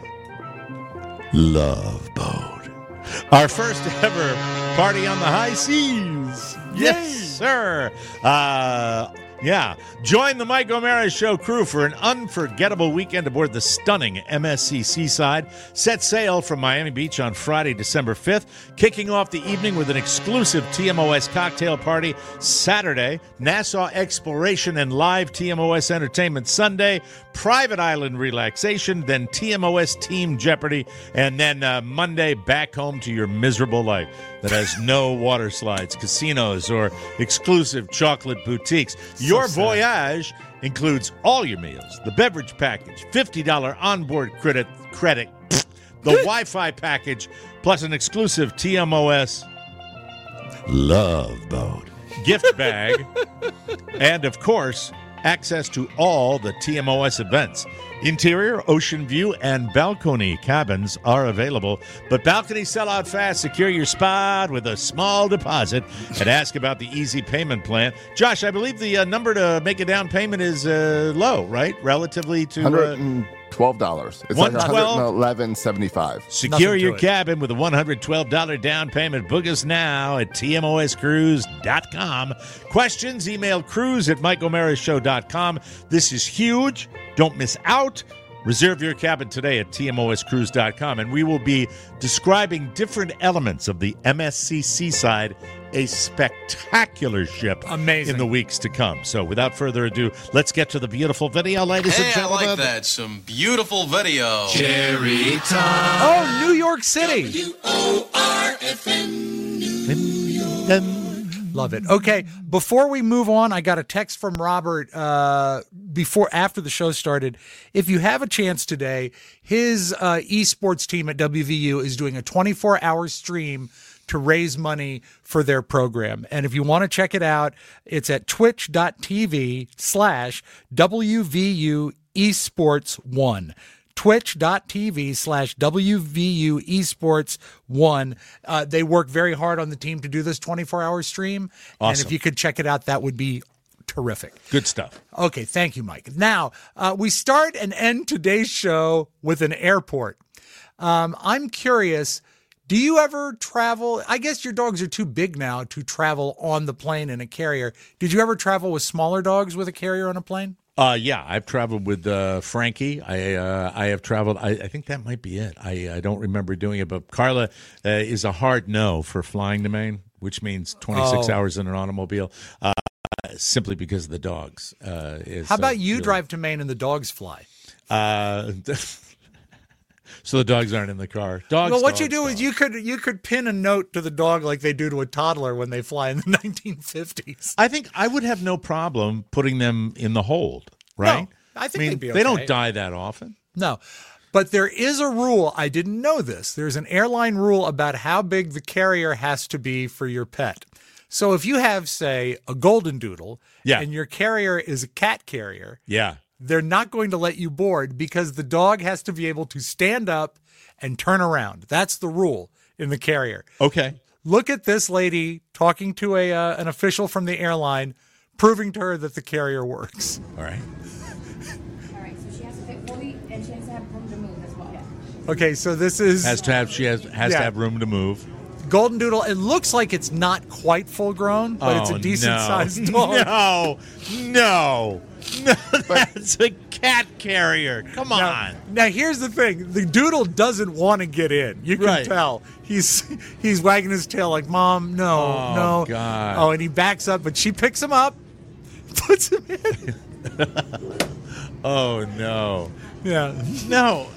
Love Boat. Our first ever party on the high seas. Yes, sir. Yeah. Join the Mike O'Mara Show crew for an unforgettable weekend aboard the stunning MSC Seaside. Set sail from Miami Beach on Friday, December 5th, kicking off the evening with an exclusive TMOS cocktail party Saturday, Nassau Exploration and live TMOS entertainment Sunday, private island relaxation, then TMOS Team Jeopardy, and then Monday back home to your miserable life that has no water slides, casinos, or exclusive chocolate boutiques. Your voyage includes all your meals, the beverage package, $50 onboard credit, the Wi-Fi package, plus an exclusive TMOS Love Boat gift bag, and, of course, access to all the TMOS events. Interior, ocean view, and balcony cabins are available, but balconies sell out fast. Secure your spot with a small deposit and ask about the easy payment plan. Josh, I believe the number to make a down payment is low, right? Relatively to $112. It's like $111.75. Secure your cabin with a $112 down payment. Book us now at tmoscruise.com. Questions? Email cruise@mikeomarashow.com. This is huge. Don't miss out. Reserve your cabin today at tmoscruise.com, and we will be describing different elements of the MSC Seaside, a spectacular ship. Amazing. In the weeks to come. So without further ado, let's get to the beautiful video, ladies and gentlemen. I like that. Some beautiful video. Cherry time. Oh, New York City. WORFN. Love it. Okay, before we move on, I got a text from Robert after the show started. If you have a chance today, his esports team at WVU is doing a 24-hour stream to raise money for their program. And if you want to check it out, it's at twitch.tv/WVU Esports1. Twitch.tv/WVU Esports 1. They work very hard on the team to do this 24-hour stream. Awesome. And if you could check it out, that would be terrific. Good stuff. Okay, thank you, Mike. Now, we start and end today's show with an airport. I'm curious, do you ever travel? I guess your dogs are too big now to travel on the plane in a carrier. Did you ever travel with smaller dogs with a carrier on a plane? Yeah, I've traveled with Frankie. I have traveled. I think that might be it. I don't remember doing it, but Carla is a hard no for flying to Maine, which means 26 hours in an automobile, simply because of the dogs. How about you drive to Maine and the dogs fly? So the dogs aren't in the car. Well, what you do is you could pin a note to the dog like they do to a toddler when they fly in the 1950s. I think I would have no problem putting them in the hold, right? No, I think they'd be okay. They don't die that often. No, but there is a rule. I didn't know this. There's an airline rule about how big the carrier has to be for your pet. So if you have, say, a golden doodle, and your carrier is a cat carrier, they're not going to let you board because the dog has to be able to stand up and turn around. That's the rule in the carrier. Okay. Look at this lady talking to an official from the airline, proving to her that the carrier works. All right. All right, so she has to fit fully, and she has to have room to move as well. Okay, so this is... She has to have room to move. Golden Doodle, it looks like it's not quite full grown, but it's a decent-sized dog. No, that's a cat carrier. Come on. Now, here's the thing. The Doodle doesn't want to get in. You can tell. He's wagging his tail like, Mom, no. God. Oh, and he backs up, but she picks him up, Puts him in. Oh, no. Yeah. No.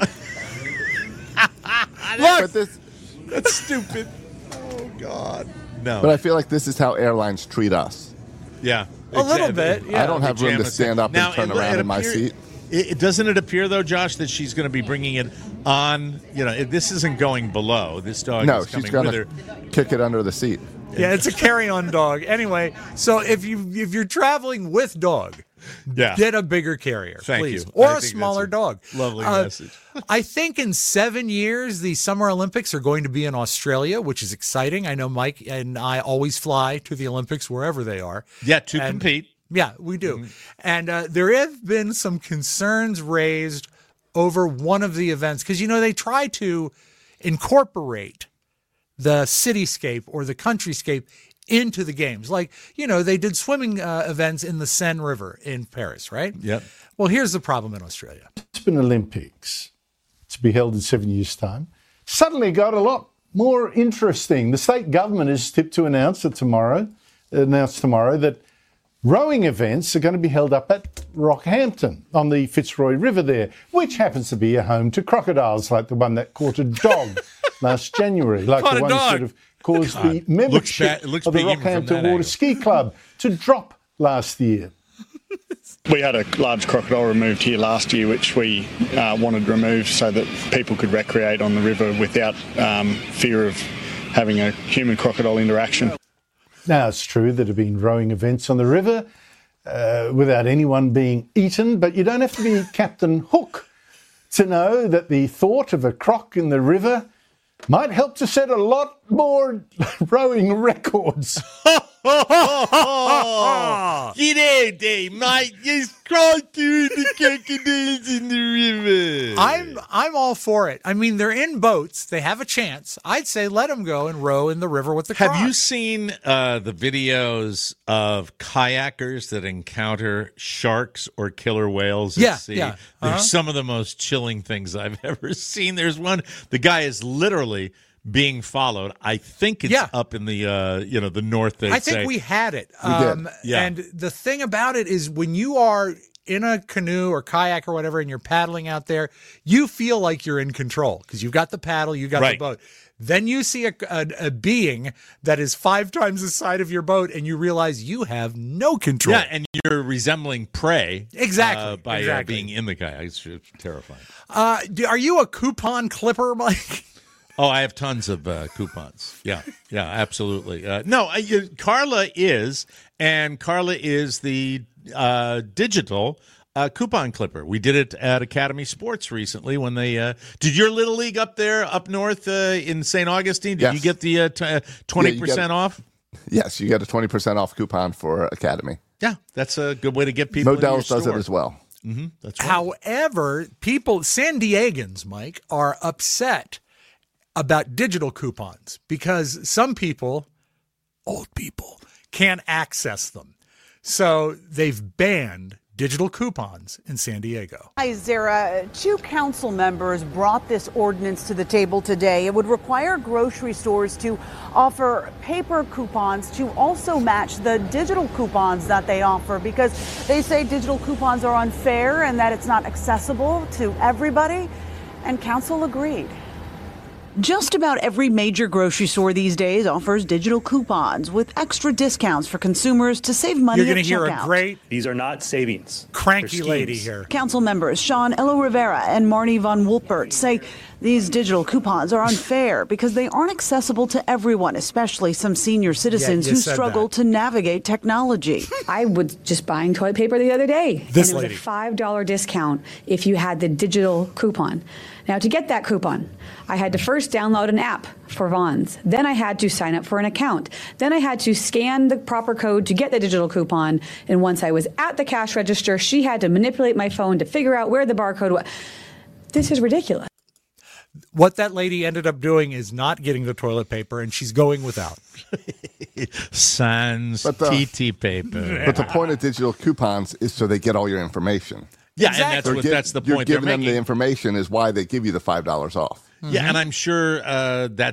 Look, that's stupid. Oh, God. No. But I feel like this is how airlines treat us. Yeah. A little bit. Yeah. I don't have room to stand up and turn around in my seat. Doesn't it appear, though, Josh, that she's going to be bringing it on? This isn't going below. This dog is coming she's going with her. to kick it under the seat. Yeah, it's a carry-on dog. Anyway, so if you're traveling with dog, get a bigger carrier, Thank please, you. or a smaller dog. Lovely message. I think in 7 years, the Summer Olympics are going to be in Australia, which is exciting. I know Mike and I always fly to the Olympics wherever they are. Yeah, to compete. Yeah, we do. And there have been some concerns raised over one of the events because, they try to incorporate the cityscape or the countryscape into the games. Like, they did swimming events in the Seine River in Paris, right? Yep. Well, here's the problem in Australia. It's been Olympics to be held in 7 years' time. Suddenly got a lot more interesting. The state government is tipped to announce tomorrow that rowing events are going to be held up at Rockhampton on the Fitzroy River there, which happens to be a home to crocodiles like the one that caught a dog last January, like the ones that have caused the membership of the Rockhampton Water Ski Club to drop last year. We had a large crocodile removed here last year, which we wanted removed so that people could recreate on the river without fear of having a human-crocodile interaction. Now, it's true there have been rowing events on the river without anyone being eaten, but you don't have to be Captain Hook to know that the thought of a croc in the river might help to set a lot more rowing records. G'day, mate. Just crossed through the crocodiles in the river. I'm all for it. I mean, they're in boats. They have a chance. I'd say let them go and row in the river with the croc. Have you seen the videos of kayakers that encounter sharks or killer whales at sea? Yeah. They're some of the most chilling things I've ever seen. There's one. The guy is literally being followed. I think it's up in the the north. I think we had it. We did. Yeah. And the thing about it is when you are in a canoe or kayak or whatever and you're paddling out there, you feel like you're in control because you've got the paddle, you got the boat. Then you see a being that is 5 times the size of your boat and you realize you have no control. Yeah, and you're resembling prey. Exactly. By being in the kayak. It's terrifying. Are you a coupon clipper, Mike? Oh, I have tons of coupons. Yeah, absolutely. No, Carla is the digital coupon clipper. We did it at Academy Sports recently when they did your Little League up there, up north in St. Augustine. Did you get the 20% off? Yes, you get a 20% off coupon for Academy. Yeah, that's a good way to get people. Modell's does it as well. Mm-hmm, that's right. However, San Diegans, Mike, are upset about digital coupons because some people, old people, can't access them. So they've banned digital coupons in San Diego. Hi, Zara. 2 council members brought this ordinance to the table today. It would require grocery stores to offer paper coupons to also match the digital coupons that they offer because they say digital coupons are unfair and that it's not accessible to everybody. And council agreed. Just about every major grocery store these days offers digital coupons with extra discounts for consumers to save money. You're going to hear a great These are not savings. Cranky lady here. Council members Sean Elo Rivera and Marnie Von Wolpert say these digital coupons are unfair because they aren't accessible to everyone, especially some senior citizens who struggle to navigate technology. I was just buying toilet paper the other day. This and it lady. was a $5 discount if you had the digital coupon. Now, to get that coupon, I had to first download an app for Vons. Then I had to sign up for an account. Then I had to scan the proper code to get the digital coupon. And once I was at the cash register, she had to manipulate my phone to figure out where the barcode was. This is ridiculous. What that lady ended up doing is not getting the toilet paper, and she's going without. Sans TT paper. But the point of digital coupons is so they get all your information. Yeah, exactly. And that's the point you're giving them the information is why they give you the $5 off. Yeah, and I'm sure that's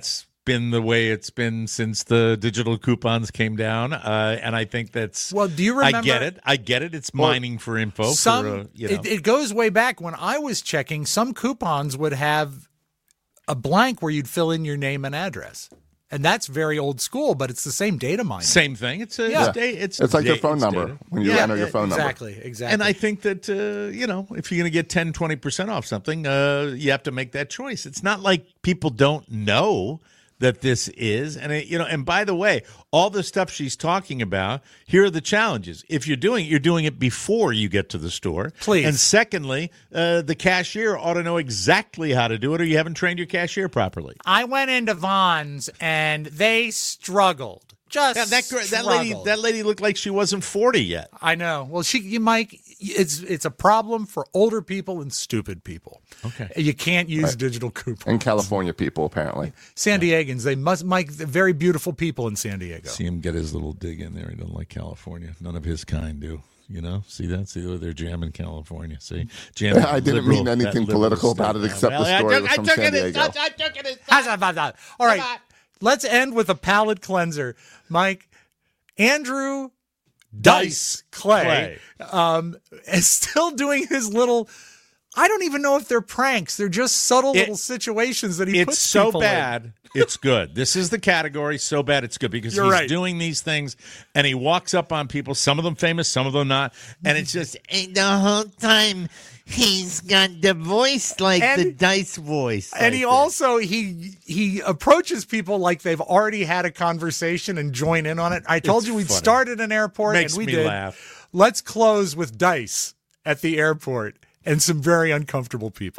been the way it's been since the digital coupons came down, and I think that's. Well, do you remember? I get it. It's mining for info. It goes way back when I was checking. Some coupons would have a blank where you'd fill in your name and address, and that's very old school. But it's the same data mining. Same thing. It's like your phone number when you enter your phone number. Exactly. And I think that if you're going to get 10-20% off something, you have to make that choice. It's not like people don't know that this is, and by the way, all the stuff she's talking about, here are the challenges. If you're doing it before you get to the store. Please. And secondly, the cashier ought to know exactly how to do it, or you haven't trained your cashier properly. I went into Vons and they struggled. That lady looked like she wasn't 40 yet. I know. Well, Mike, it's a problem for older people and stupid people. Okay. You can't use digital coupons. And California people, apparently. San Diegans, Mike, very beautiful people in San Diego. See him get his little dig in there. He doesn't like California. None of his kind do. See that? See they're jamming California. See, jamming. I didn't mean anything political about it except the story was from San Diego. All right. Let's end with a palate cleanser. Mike, Andrew Dice Clay is still doing his little, I don't even know if they're pranks. They're just subtle little situations that he puts people in. It's so bad, it's good. This is the category, so bad it's good, because he's doing these things, and he walks up on people, some of them famous, some of them not, and it's just the whole time he's got the voice like the Dice voice. And he also, he approaches people like they've already had a conversation and join in on it. I told you we'd start at an airport, Makes and we me did. laugh. Let's close with Dice at the airport and some very uncomfortable people.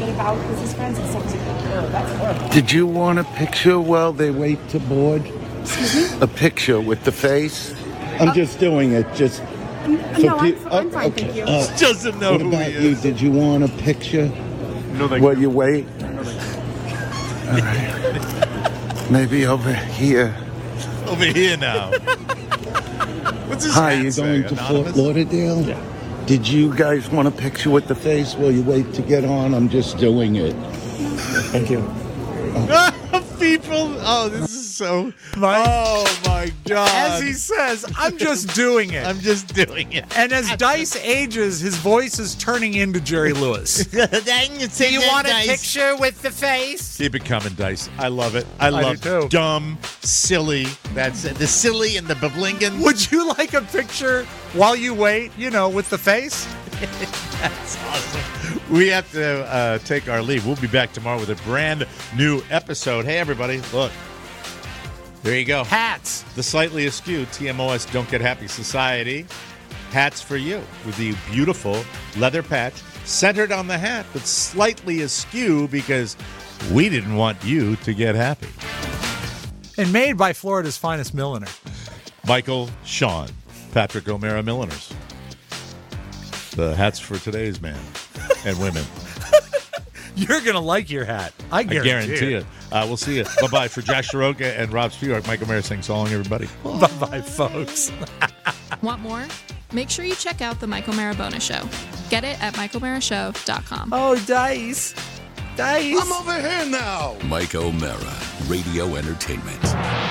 Did you want a picture while they wait to board? A picture with the face? I'm just doing it. Just I'm fine, thank you. Doesn't know what who about he you? is. Did you want a picture while you wait? All right. Maybe over here. Over here now. What's his Hi, hat you say? going to Anonymous? Fort Lauderdale? Yeah. Did you guys want a picture with the face while you wait to get on? I'm just doing it. Thank you. People, this is so. Oh my God! As he says, I'm just doing it. I'm just doing it. And as Dice ages, his voice is turning into Jerry Lewis. Do you want a picture with the face? Keep it coming, Dice. I love it. I love do too. Dumb, silly. That's it. The silly and the beblingan. Would you like a picture while you wait, with the face? That's awesome. We have to take our leave. We'll be back tomorrow with a brand new episode. Hey, everybody, look. There you go. Hats. The Slightly Askew TMOS Don't Get Happy Society. Hats for you with the beautiful leather patch centered on the hat, but slightly askew because we didn't want you to get happy. And made by Florida's finest milliner. Michael, Sean, Patrick O'Mara Milliners. The hats for today's man and women. You're going to like your hat. I guarantee it. We'll see you. Bye-bye. For Josh Shiroka and Rob Spivak, Mike O'Mara saying so long, everybody. Bye-bye, folks. Want more? Make sure you check out the Mike O'Mara Bonus Show. Get it at MikeO'MaraShow.com. Oh, Dice. I'm over here now. Mike O'Mara, Radio Entertainment.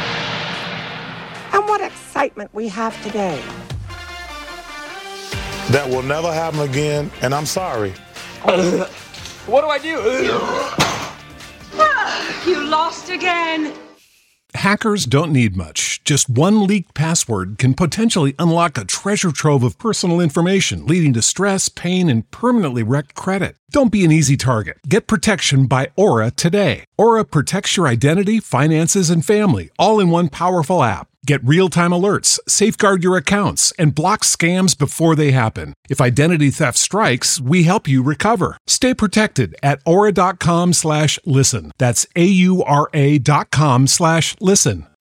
And what excitement we have today. That will never happen again, and I'm sorry. What do I do? You lost again. Hackers don't need much. Just one leaked password can potentially unlock a treasure trove of personal information, leading to stress, pain, and permanently wrecked credit. Don't be an easy target. Get protection by Aura today. Aura protects your identity, finances, and family, all in one powerful app. Get real-time alerts, safeguard your accounts, and block scams before they happen. If identity theft strikes, we help you recover. Stay protected at aura.com/listen. That's AURA.com/listen.